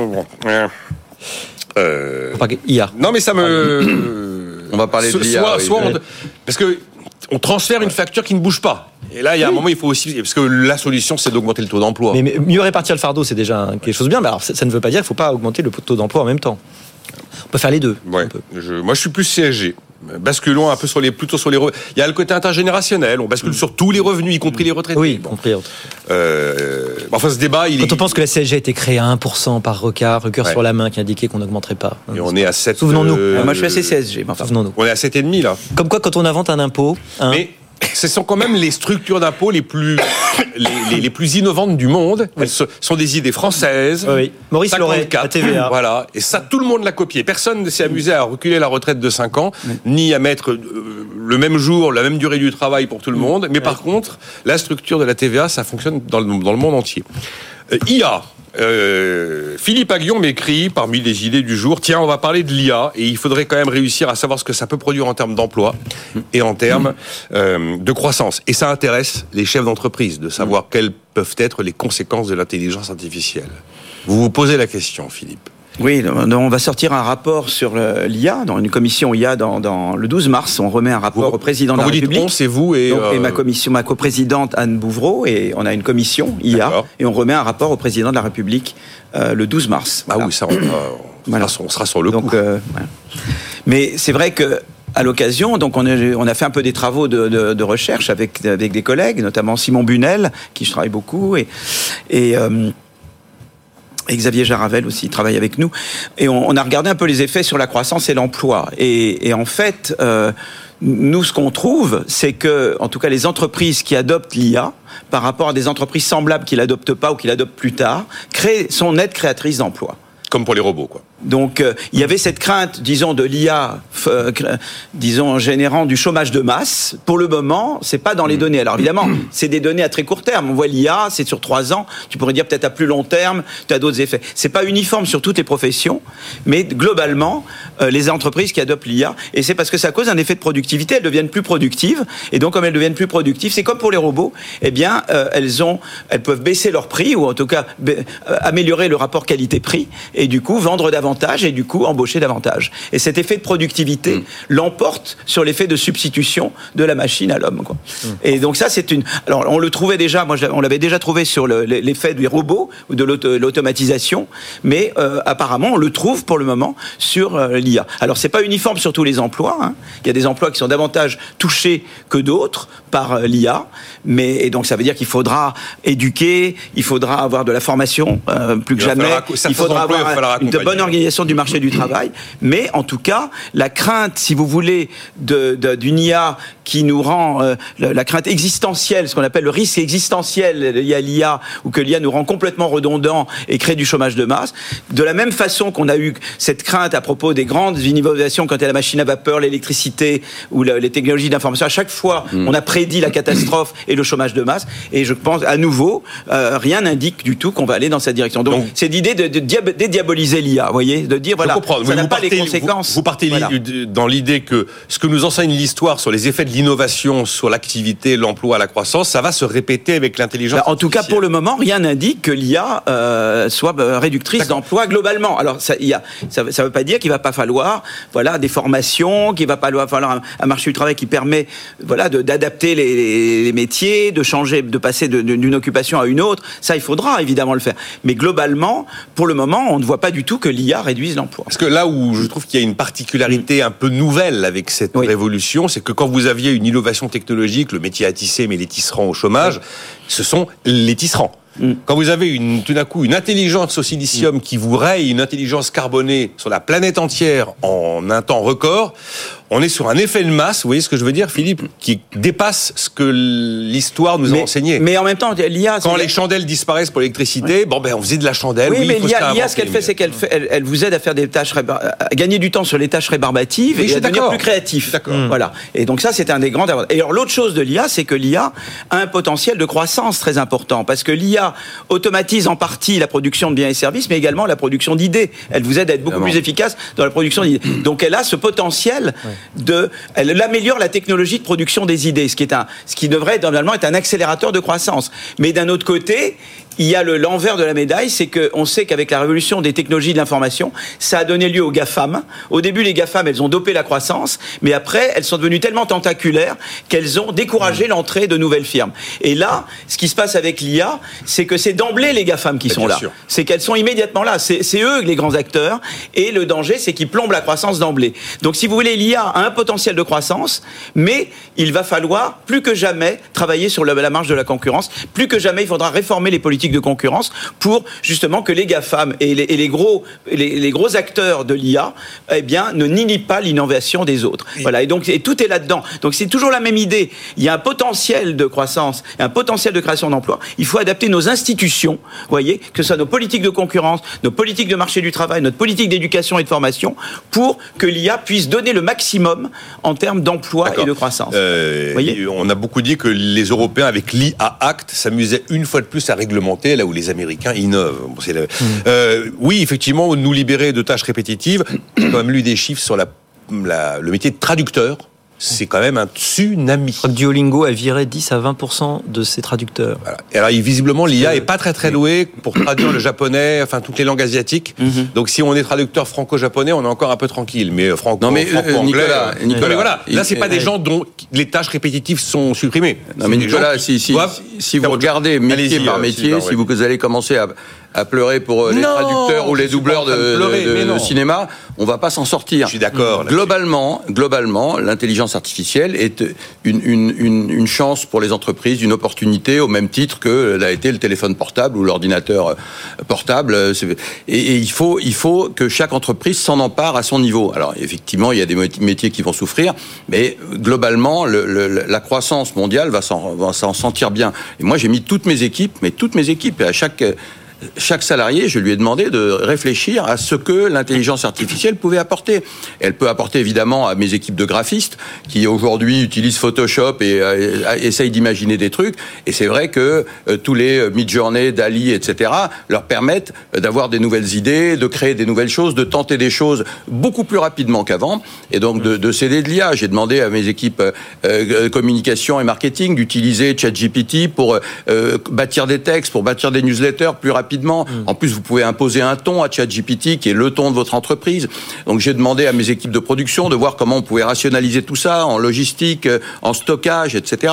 IA. Non, mais ça me. On va parler de l'IA. Parce que on transfère une facture qui ne bouge pas. Et là, il y a un moment, il faut aussi... Parce que la solution, c'est d'augmenter le taux d'emploi. Mais mieux répartir le fardeau, c'est déjà quelque chose de bien. Mais alors, ça ne veut pas dire qu'il ne faut pas augmenter le taux d'emploi en même temps. On peut faire les deux. Ouais. Moi, je suis plus CSG. Basculons un peu plutôt sur les revenus. Il y a le côté intergénérationnel. On bascule sur tous les revenus, y compris les retraités. Oui, y compris. Enfin, ce débat, Quand on pense que la CSG a été créée à 1% par recœur sur la main qui indiquait qu'on n'augmenterait pas. Et on est à 7. Souvenons-nous. Moi, je suis assez CSG. Souvenons-nous. On est à 7,5 là. Comme quoi, quand on invente un impôt. Mais ce sont quand même les structures d'impôt les plus innovantes du monde. Elles sont des idées françaises. Oui. Maurice Laurey, la TVA. Voilà. Et ça, tout le monde l'a copié. Personne ne s'est amusé à reculer la retraite de 5 ans, ni à mettre le même jour, la même durée du travail pour tout le monde. Mais par contre, la structure de la TVA, ça fonctionne dans le monde entier. IA. Philippe Aguillon m'écrit parmi les idées du jour, tiens, on va parler de l'IA et il faudrait quand même réussir à savoir ce que ça peut produire en termes d'emploi et en termes de croissance. Et ça intéresse les chefs d'entreprise de savoir quelles peuvent être les conséquences de l'intelligence artificielle. Vous vous posez la question, Philippe. Oui, on va sortir un rapport sur l'IA, dans une commission IA dans le 12 mars. On remet un rapport au président de la République. Vous dites on, c'est vous et ma coprésidente Anne Bouvreau, et on a une commission IA. D'accord. Et on remet un rapport au président de la République le 12 mars. Voilà. Ah oui, ça, on sera sur le coup. Voilà. Mais c'est vrai que à l'occasion, donc on a fait un peu des travaux de recherche avec des collègues, notamment Simon Bunel, qui je travaille beaucoup, et Xavier Jaravel aussi travaille avec nous, et on a regardé un peu les effets sur la croissance et l'emploi. Et en fait, nous, ce qu'on trouve, c'est que, en tout cas, les entreprises qui adoptent l'IA, par rapport à des entreprises semblables qui l'adoptent pas ou qui l'adoptent plus tard, sont nettes créatrices d'emplois. Comme pour les robots, quoi. Donc, il y avait cette crainte, disons, de l'IA, générant du chômage de masse. Pour le moment, c'est pas dans les données. Alors, évidemment, c'est des données à très court terme. On voit l'IA, c'est sur 3 ans. Tu pourrais dire peut-être à plus long terme, tu as d'autres effets. C'est pas uniforme sur toutes les professions, mais globalement, les entreprises qui adoptent l'IA, et c'est parce que ça cause un effet de productivité, elles deviennent plus productives. Et donc, comme elles deviennent plus productives, c'est comme pour les robots, eh bien, elles peuvent baisser leur prix, ou en tout cas, améliorer le rapport qualité-prix, et du coup, vendre davantage, et du coup embaucher davantage. Et cet effet de productivité l'emporte sur l'effet de substitution de la machine à l'homme, quoi. Et donc ça, alors on le trouvait déjà, on l'avait déjà trouvé sur l'effet des robots ou de l'automatisation, mais apparemment on le trouve pour le moment sur l'IA. Alors c'est pas uniforme sur tous les emplois, hein. Il y a des emplois qui sont davantage touchés que d'autres par l'IA, et donc ça veut dire qu'il faudra éduquer, il faudra avoir de la formation plus que jamais, il faudra avoir une bonne organisation du marché du travail, mais en tout cas, la crainte, si vous voulez, d'une IA qui nous rend la crainte existentielle, ce qu'on appelle le risque existentiel lié à l'IA, ou que l'IA nous rend complètement redondant et crée du chômage de masse, de la même façon qu'on a eu cette crainte à propos des grandes innovations quand il y a la machine à vapeur, l'électricité ou les technologies d'information, à chaque fois, on a prédit la catastrophe et le chômage de masse, et je pense, à nouveau, rien n'indique du tout qu'on va aller dans cette direction. Donc c'est l'idée de dédiaboliser l'IA, vous voyez, de dire, voilà, ça n'a pas les conséquences. Vous partez dans l'idée que ce que nous enseigne l'histoire sur les effets de l'innovation sur l'activité, l'emploi, la croissance, ça va se répéter avec l'intelligence artificielle. En tout cas, pour le moment, rien n'indique que l'IA soit réductrice d'emploi globalement. Alors, ça veut pas dire qu'il va pas falloir, des formations, qu'il va pas falloir un marché du travail qui permet, d'adapter les métiers, de changer, de passer d'une occupation à une autre. Ça, il faudra évidemment le faire. Mais globalement, pour le moment, on ne voit pas du tout que l'IA réduise l'emploi. Parce que là où je trouve qu'il y a une particularité un peu nouvelle avec cette révolution, c'est que quand vous aviez une innovation technologique, le métier à tisser, mais les tisserands au chômage, ce sont les tisserands. Quand vous avez tout d'un coup une intelligence au silicium qui vous raye une intelligence carbonée sur la planète entière en un temps record, on est sur un effet de masse, vous voyez ce que je veux dire, Philippe, qui dépasse ce que l'histoire nous a enseigné. Mais en même temps, l'IA... Quand les chandelles disparaissent pour l'électricité, on faisait de la chandelle. Oui, mais l'IA, ce qu'elle fait, c'est qu'elle vous aide à faire des tâches, à gagner du temps sur les tâches rébarbatives et à devenir plus créatif. Voilà. Et donc ça, c'est un des grands avantages. Et alors, l'autre chose de l'IA, c'est que l'IA a un potentiel de croissance très important, parce que l'IA automatise en partie la production de biens et services, mais également la production d'idées. Elle vous aide à être beaucoup plus efficace dans la production d'idées. Donc elle a ce potentiel elle améliore la technologie de production des idées, ce qui devrait normalement être un accélérateur de croissance. Mais d'un autre côté, il y a l'envers de la médaille, c'est qu'on sait qu'avec la révolution des technologies de l'information, ça a donné lieu aux GAFAM. Au début, les GAFAM, elles ont dopé la croissance, mais après, elles sont devenues tellement tentaculaires qu'elles ont découragé l'entrée de nouvelles firmes. Et là, ce qui se passe avec l'IA, c'est que c'est d'emblée les GAFAM qui sont là. Sûr. C'est qu'elles sont immédiatement là. C'est eux les grands acteurs. Et le danger, c'est qu'ils plombent la croissance d'emblée. Donc, si vous voulez, l'IA a un potentiel de croissance, mais il va falloir plus que jamais travailler sur la marge de la concurrence. Plus que jamais, il faudra réformer les politiques de concurrence pour justement que les GAFAM et les gros acteurs de l'IA ne nient pas l'innovation des autres. Voilà, et tout est là-dedans. Donc c'est toujours la même idée. Il y a un potentiel de croissance et un potentiel de création d'emplois. Il faut adapter nos institutions, vous voyez, que ce soit nos politiques de concurrence, nos politiques de marché du travail, notre politique d'éducation et de formation, pour que l'IA puisse donner le maximum en termes d'emploi et de croissance. On a beaucoup dit que les Européens, avec l'IA Act, s'amusaient une fois de plus à réglementer expérimenter là où les Américains innovent. Oui, effectivement, nous libérer de tâches répétitives. J'ai quand même lu des chiffres sur le métier de traducteur. C'est quand même un tsunami. Duolingo a viré 10 à 20% de ses traducteurs. Voilà. Et alors, visiblement, l'IA est pas très douée pour traduire le japonais, enfin toutes les langues asiatiques. Donc, si on est traducteur franco-japonais, on est encore un peu tranquille. Mais franco-anglais. Nicolas, mais voilà, là, c'est pas des gens dont les tâches répétitives sont supprimées. Non, mais Nicolas, si vous regardez métier par métier, si vous allez commencer à pleurer pour les traducteurs ou les doubleurs de cinéma, on va pas s'en sortir. Je suis d'accord. Globalement, l'intelligence artificielle est une chance pour les entreprises, une opportunité au même titre que l'a été le téléphone portable ou l'ordinateur portable. Et il faut que chaque entreprise s'en empare à son niveau. Alors effectivement, il y a des métiers qui vont souffrir, mais globalement, la croissance mondiale va s'en sentir bien. Et moi, j'ai mis toutes mes équipes, et à chaque salarié, je lui ai demandé de réfléchir à ce que l'intelligence artificielle pouvait apporter. Elle peut apporter évidemment à mes équipes de graphistes qui aujourd'hui utilisent Photoshop et essayent d'imaginer des trucs. Et c'est vrai que tous les Midjourney, DALL-E, etc. leur permettent d'avoir des nouvelles idées, de créer des nouvelles choses, de tenter des choses beaucoup plus rapidement qu'avant. Et donc de s'aider de l'IA. J'ai demandé à mes équipes communication et marketing d'utiliser ChatGPT pour bâtir des textes, pour bâtir des newsletters plus rapidement. En plus, vous pouvez imposer un ton à ChatGPT qui est le ton de votre entreprise. Donc, j'ai demandé à mes équipes de production de voir comment on pouvait rationaliser tout ça en logistique, en stockage, etc.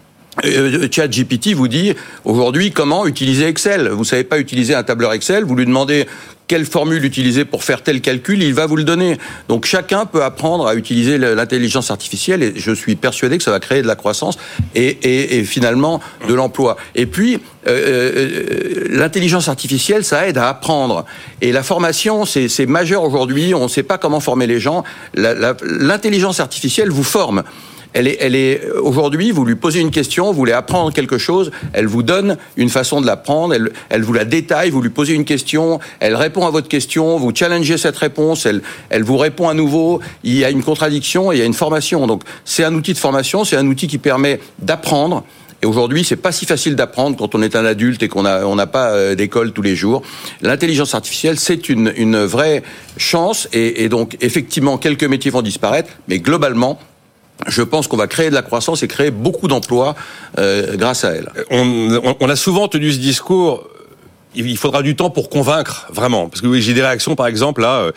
ChatGPT vous dit aujourd'hui comment utiliser Excel. Vous savez pas utiliser un tableur Excel, vous lui demandez quelle formule utiliser pour faire tel calcul, il va vous le donner. Donc chacun peut apprendre à utiliser l'intelligence artificielle et je suis persuadé que ça va créer de la croissance et finalement de l'emploi. Et puis l'intelligence artificielle, ça aide à apprendre. Et la formation, c'est majeur aujourd'hui. On ne sait pas comment former les gens. L'intelligence artificielle vous forme. Elle est aujourd'hui, vous lui posez une question, vous voulez apprendre quelque chose, elle vous donne une façon de l'apprendre, elle vous la détaille, vous lui posez une question, elle répond à votre question, vous challengez cette réponse, elle vous répond à nouveau, il y a une contradiction et il y a une formation. Donc c'est un outil de formation, c'est un outil qui permet d'apprendre. Et aujourd'hui, c'est pas si facile d'apprendre quand on est un adulte et qu'on n'a pas d'école tous les jours. L'intelligence artificielle, c'est une vraie chance et donc effectivement quelques métiers vont disparaître, mais globalement, je pense qu'on va créer de la croissance et créer beaucoup d'emplois grâce à elle. On a souvent tenu ce discours. Il faudra du temps pour convaincre, vraiment. Parce que j'ai des réactions, par exemple, là,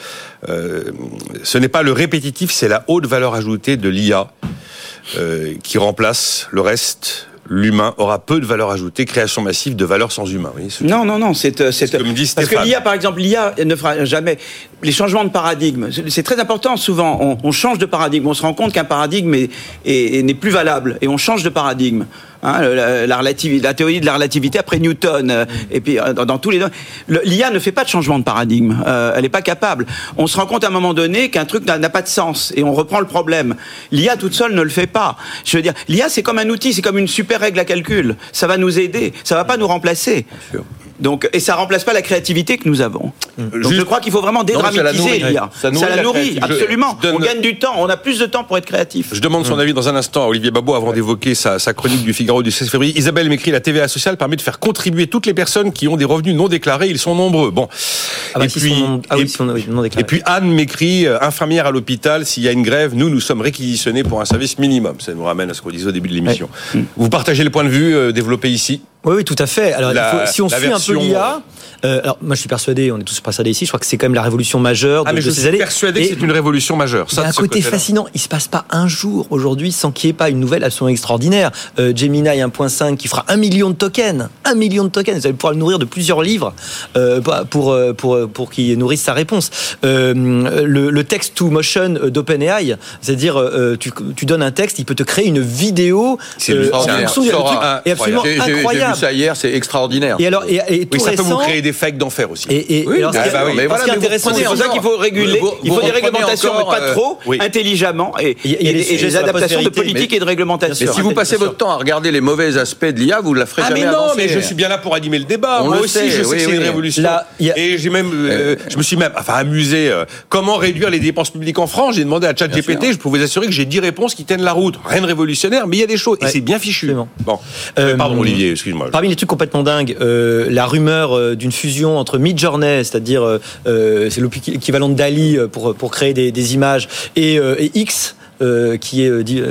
ce n'est pas le répétitif, c'est la haute valeur ajoutée de l'IA qui remplace le reste. L'humain aura peu de valeur ajoutée, création massive de valeur sans humain. Oui, non, c'est comme dit Stéphane. Parce que l'IA, par exemple, l'IA ne fera jamais les changements de paradigme. C'est très important. Souvent, on change de paradigme. On se rend compte qu'un paradigme n'est plus valable et on change de paradigme. La théorie de la relativité après Newton et puis dans tous les l'IA ne fait pas de changement de paradigme, elle n'est pas capable. On se rend compte à un moment donné qu'un truc n'a pas de sens et on reprend le problème. L'IA toute seule ne le fait pas. Je veux dire, l'IA c'est comme un outil, c'est comme une super règle à calcul. Ça va nous aider, ça va pas nous remplacer. Bien sûr. Donc, et ça remplace pas la créativité que nous avons. Donc je crois qu'il faut vraiment dédramatiser l'IA. Ça la nourrit, absolument. On gagne du temps, on a plus de temps pour être créatif. Je demande son avis dans un instant à Olivier Babot avant d'évoquer sa chronique du Figaro du 16 février. Isabelle m'écrit, la TVA sociale permet de faire contribuer toutes les personnes qui ont des revenus non déclarés. Ils sont nombreux. Bon. Et puis Anne m'écrit, infirmière à l'hôpital, s'il y a une grève, nous sommes réquisitionnés pour un service minimum. Ça nous ramène à ce qu'on disait au début de l'émission. Ouais. Vous partagez le point de vue développé ici ? Oui, tout à fait. Alors, si on suit un peu l'IA, alors moi je suis persuadé, on est tous persuadés ici, je crois que c'est quand même la révolution majeure de ces années. Je suis persuadé que c'est une révolution majeure. Il y a un côté fascinant, il se passe pas un jour aujourd'hui sans qu'il n'y ait pas une nouvelle absolument extraordinaire. Gemini 1.5 qui fera 1 million de tokens. 1 million de tokens, vous allez pouvoir le nourrir de plusieurs livres pour qu'il nourrisse sa réponse. Le text to motion d'OpenAI, c'est-à-dire tu donnes un texte, il peut te créer une vidéo en fonction du truc est absolument incroyable. J'ai vu ça hier, c'est extraordinaire. Et alors, tout ça récent, peut vous créer des fakes d'enfer aussi. Ce qui est intéressant, c'est pour ça qu'il faut réguler. Il faut des réglementations, mais pas trop, intelligemment, et des adaptations de politique et de réglementation. Mais si vous passez votre temps à regarder les mauvais aspects de l'IA, vous ne la ferez jamais avancer. je suis bien là pour animer le débat. Moi aussi, je sais que c'est une révolution. Et j'ai même, je me suis même, amusé. Comment réduire les dépenses publiques en France? J'ai demandé à ChatGPT. Je peux vous assurer que j'ai 10 réponses qui tiennent la route. Rien de révolutionnaire, mais il y a des choses. Et c'est bien fichu. Bon. Pardon, Olivier, excuse-moi. Parmi les trucs complètement dingues, la rumeur d'une fusion entre Midjourney, c'est-à-dire c'est l'équivalent de DALL-E pour créer des images, et X. Qui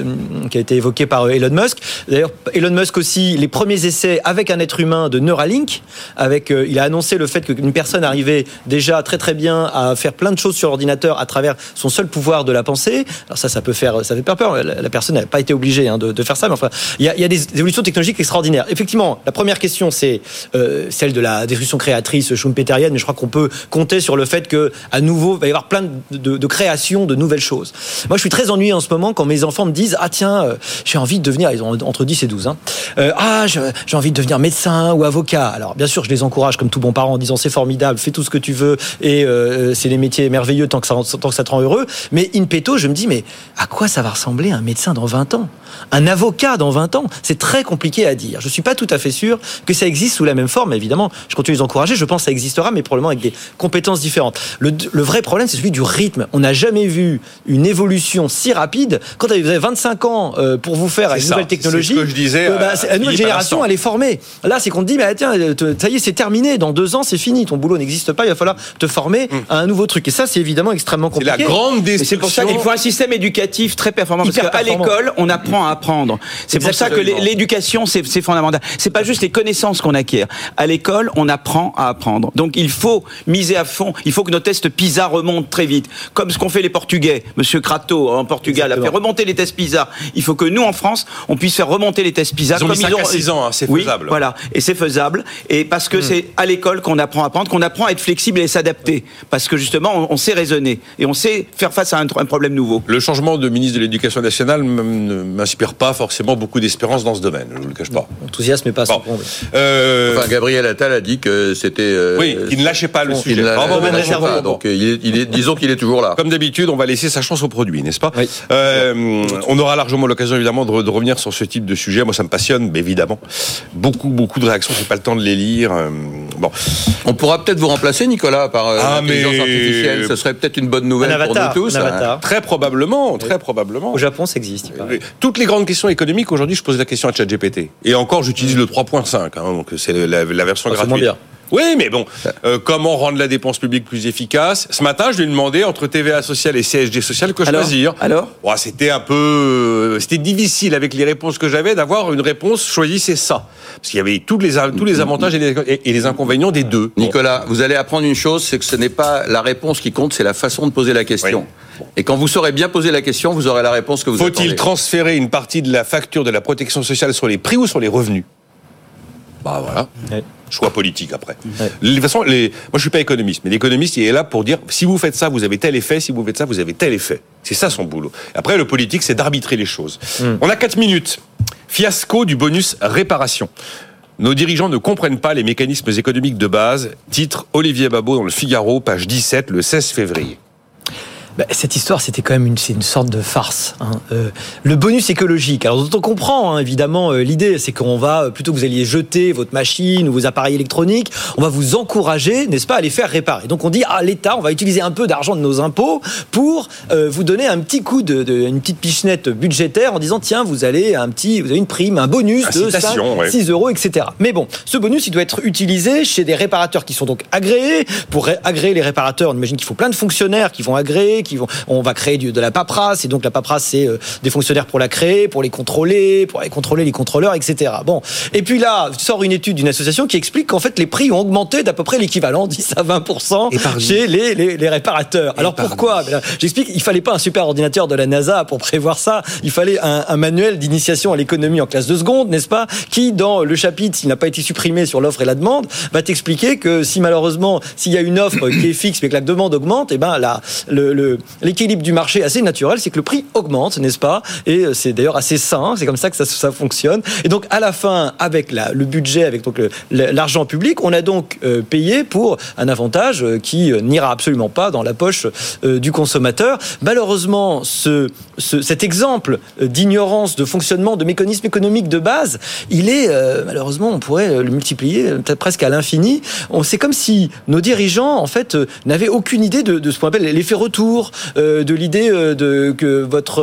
a été évoqué par Elon Musk. D'ailleurs, Elon Musk aussi, les premiers essais avec un être humain de Neuralink, il a annoncé le fait qu'une personne arrivait déjà très très bien à faire plein de choses sur l'ordinateur à travers son seul pouvoir de la pensée. Alors ça fait peur. La personne n'a pas été obligée de faire ça, mais enfin, il y a des évolutions technologiques extraordinaires. Effectivement, la première question, c'est celle de la destruction créatrice schumpeterienne, mais je crois qu'on peut compter sur le fait que, à nouveau, il va y avoir plein de créations de nouvelles choses. Moi, je suis très ennuyé en ce moment quand mes enfants me disent j'ai envie de devenir, ils ont entre 10 et 12 j'ai envie de devenir médecin ou avocat. Alors bien sûr je les encourage comme tout bon parent en disant c'est formidable, fais tout ce que tu veux et c'est les métiers merveilleux tant que ça te rend heureux, mais in petto je me dis mais à quoi ça va ressembler un médecin dans 20 ans, un avocat dans 20 ans? C'est très compliqué à dire. Je suis pas tout à fait sûr que ça existe sous la même forme. Évidemment je continue de les encourager, je pense que ça existera, mais probablement avec des compétences différentes. Le vrai problème c'est celui du rythme. On n'a jamais vu une évolution si rapide. Quand vous avez 25 ans pour vous faire une nouvelle technologie, c'est ce que je disais, la nouvelle génération elle est formée. Là c'est qu'on te dit tiens, ça y est, c'est terminé, dans 2 ans c'est fini, ton boulot n'existe pas, il va falloir te former à un nouveau truc. Et ça c'est évidemment extrêmement compliqué. C'est la grande destruction. C'est pour ça qu'il faut un système éducatif très performant, parce qu'à l'école on apprend à apprendre. C'est pour ça que l'éducation c'est fondamental. C'est pas juste les connaissances qu'on acquiert. À l'école on apprend à apprendre. Donc il faut miser à fond. Il faut que nos tests PISA remontent très vite, comme ce qu'ont fait les Portugais. Monsieur Crato en Portugal a fait remonter les tests PISA. Il faut que nous, en France, on puisse faire remonter les tests PISA. Ils ont mis 5 à 6 ans, c'est faisable. Oui, voilà. Et c'est faisable. Et parce que c'est à l'école qu'on apprend à apprendre, qu'on apprend à être flexible et s'adapter. Parce que justement, on sait raisonner. Et on sait faire face à un problème nouveau. Le changement de ministre de l'Éducation nationale ne m'inspire pas forcément beaucoup d'espérance dans ce domaine. Je ne vous le cache pas. Enthousiasme, mais pas bon. Gabriel Attal a dit que c'était... qu'il ne lâchait pas le sujet. Donc, disons qu'il est toujours là. Comme d'habitude, on va laisser sa chance au produit, n'est-ce pas? Oui. On aura largement l'occasion évidemment de revenir sur ce type de sujet. Moi ça me passionne, mais évidemment beaucoup de réactions, j'ai pas le temps de les lire. Bon, on pourra peut-être vous remplacer, Nicolas, par l'intelligence artificielle. Ce serait peut-être une bonne nouvelle pour nous tous. Très probablement. Au Japon ça existe. Toutes les grandes questions économiques aujourd'hui, je pose la question à ChatGPT. Et encore, j'utilise le 3.5, donc c'est la version gratuite. Oui, mais bon, comment rendre la dépense publique plus efficace? Ce matin, je lui ai demandé entre TVA sociale et CSG sociale que choisir. Alors c'était c'était difficile avec les réponses que j'avais d'avoir une réponse choisissez ça, parce qu'il y avait tous les avantages et les inconvénients des deux. Nicolas, vous allez apprendre une chose, c'est que ce n'est pas la réponse qui compte, c'est la façon de poser la question. Oui. Et quand vous saurez bien poser la question, vous aurez la réponse que vous attendez. Faut-il transférer une partie de la facture de la protection sociale sur les prix ou sur les revenus? Voilà. Ouais. Choix politique après. Ouais. De toute façon, moi je suis pas économiste, mais l'économiste il est là pour dire si vous faites ça, vous avez tel effet, si vous faites ça, vous avez tel effet. C'est ça son boulot. Après, le politique, c'est d'arbitrer les choses. On a 4 minutes. Fiasco du bonus réparation. Nos dirigeants ne comprennent pas les mécanismes économiques de base. Titre Olivier Babot dans le Figaro, page 17, le 16 février. Cette histoire, c'était quand même une sorte de farce. Le bonus écologique. Alors, on comprend évidemment l'idée, c'est qu'on va, plutôt que vous alliez jeter votre machine ou vos appareils électroniques, on va vous encourager, n'est-ce pas, à les faire réparer. Donc on dit, l'État, on va utiliser un peu d'argent de nos impôts pour vous donner un petit coup une petite pichenette budgétaire en disant, tiens, vous avez une prime, un bonus de 6 euros, etc. Mais bon, ce bonus, il doit être utilisé chez des réparateurs qui sont donc agréés. Pour agréer les réparateurs, on imagine qu'il faut plein de fonctionnaires qui vont agréer, on va créer de la paperasse, et donc la paperasse c'est des fonctionnaires pour la créer, pour les contrôler les contrôleurs, etc. Bon, et puis là sort une étude d'une association qui explique qu'en fait les prix ont augmenté d'à peu près l'équivalent 10 à 20% chez les réparateurs. Alors pourquoi? J'explique, il fallait pas un super ordinateur de la NASA pour prévoir ça, il fallait un manuel d'initiation à l'économie en classe de seconde, n'est-ce pas, qui dans le chapitre, s'il n'a pas été supprimé sur l'offre et la demande, va t'expliquer que si malheureusement s'il y a une offre qui est fixe mais que la demande augmente, et ben là l'équilibre du marché assez naturel, c'est que le prix augmente, n'est-ce pas? Et c'est d'ailleurs assez sain, c'est comme ça que ça fonctionne. Et donc à la fin, avec le budget, avec donc l'argent public, on a donc payé pour un avantage qui n'ira absolument pas dans la poche du consommateur. Malheureusement, cet exemple d'ignorance de fonctionnement de mécanismes économiques de base, il est malheureusement, on pourrait le multiplier peut-être presque à l'infini. C'est comme si nos dirigeants en fait n'avaient aucune idée de ce qu'on appelle l'effet retour, de l'idée que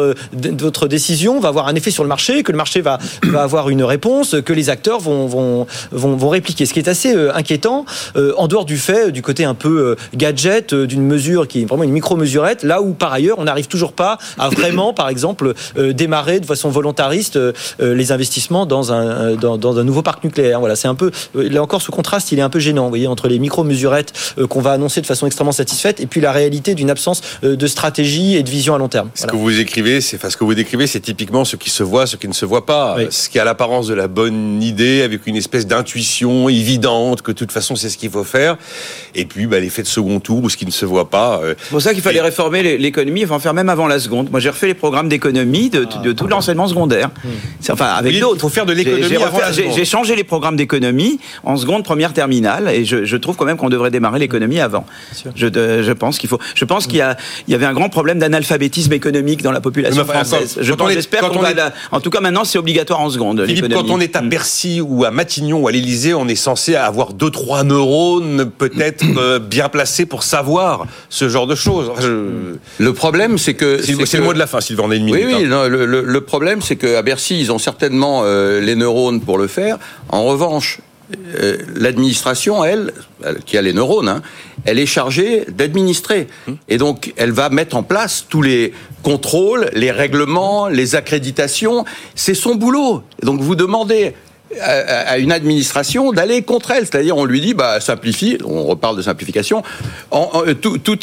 votre décision va avoir un effet sur le marché, que le marché va avoir une réponse, que les acteurs vont répliquer. Ce qui est assez inquiétant, en dehors du fait, du côté un peu gadget, d'une mesure qui est vraiment une micro-mesurette, là où par ailleurs on n'arrive toujours pas à vraiment, par exemple, démarrer de façon volontariste les investissements dans un nouveau parc nucléaire. Voilà, c'est un peu, là encore, ce contraste, il est un peu gênant, vous voyez, entre les micro-mesurettes qu'on va annoncer de façon extrêmement satisfaite et puis la réalité d'une absence de stratégie et de vision à long terme. Ce que vous décrivez, c'est typiquement ce qui se voit, ce qui ne se voit pas. Oui. Ce qui a l'apparence de la bonne idée, avec une espèce d'intuition évidente que de toute façon c'est ce qu'il faut faire. Et puis l'effet de second tour ou ce qui ne se voit pas. C'est pour ça qu'il fallait réformer l'économie, il faut en faire même avant la seconde. Moi j'ai refait les programmes d'économie de tout l'enseignement secondaire. Enfin avec d'autres. Il faut faire de l'économie avant la seconde. J'ai changé les programmes d'économie en seconde, première, terminale, et je trouve quand même qu'on devrait démarrer l'économie avant. Je pense qu'il faut. Je pense qu'il y avait un grand problème d'analphabétisme économique dans la population française. J'espère qu'on va. En tout cas, maintenant, c'est obligatoire en seconde. Philippe, quand on est à Bercy ou à Matignon ou à l'Élysée, on est censé avoir 2-3 neurones peut-être bien placés pour savoir ce genre de choses. Le problème, c'est que c'est le mot de la fin, Sylvain. On a une minute. Oui. Non, le problème, c'est qu'à Bercy, ils ont certainement les neurones pour le faire. En revanche, l'administration, elle, qui a les neurones, elle est chargée d'administrer. Et donc, elle va mettre en place tous les contrôles, les règlements, les accréditations. C'est son boulot. Et donc, vous demandez à une administration d'aller contre elle, c'est-à-dire on lui dit simplifie, on reparle de simplification, tous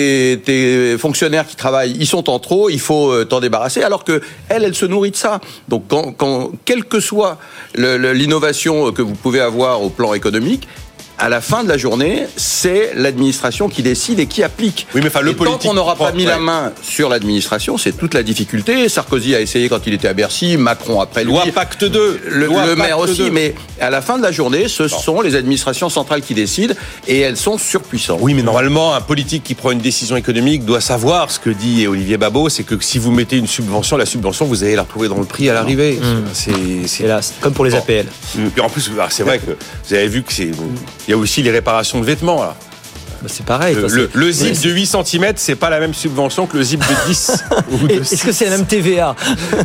tes fonctionnaires qui travaillent, ils sont en trop, il faut t'en débarrasser, alors que elle se nourrit de ça. Donc quelle que soit l'innovation que vous pouvez avoir au plan économique, à la fin de la journée, c'est l'administration qui décide et qui applique. Oui, mais le politique, tant qu'on n'aura pas mis la main sur l'administration, c'est toute la difficulté. Sarkozy a essayé quand il était à Bercy, Macron après lui. Loi Pacte 2. Le maire aussi, mais à la fin de la journée, ce sont les administrations centrales qui décident et elles sont surpuissantes. Oui, mais normalement, un politique qui prend une décision économique doit savoir ce que dit Olivier Babot, c'est que si vous mettez une subvention, la subvention, vous allez la retrouver dans le prix à l'arrivée. C'est là, comme pour les APL. Puis en plus, c'est vrai que vous avez vu que il y a aussi les réparations de vêtements, là. C'est pareil. Le zip de 8 cm, c'est pas la même subvention que le zip de 10. Est-ce que c'est la même TVA?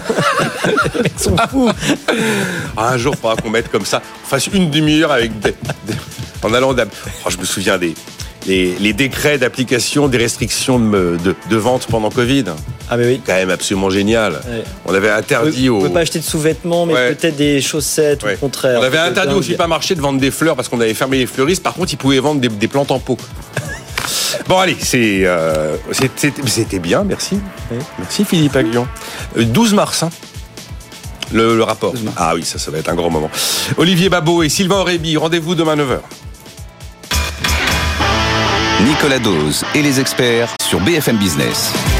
Ils sont fous. Un jour, il faudra qu'on mette comme ça, on fasse une demi-heure avec en allant je me souviens les décrets d'application des restrictions de vente pendant Covid. Ah mais oui. Quand même absolument génial. Ouais. On avait interdit on ne peut pas acheter de sous-vêtements, mais peut-être des chaussettes, au contraire. On avait interdit au supermarché de vendre des fleurs parce qu'on avait fermé les fleuristes. Par contre, ils pouvaient vendre des plantes en pot. Bon, allez, c'était bien, merci. Oui. Merci Philippe Aghion. 12 mars, le rapport. Ah oui, ça va être un grand moment. Olivier Babot et Sylvain Aurébi, rendez-vous demain 9h. Nicolas Dose et les experts sur BFM Business.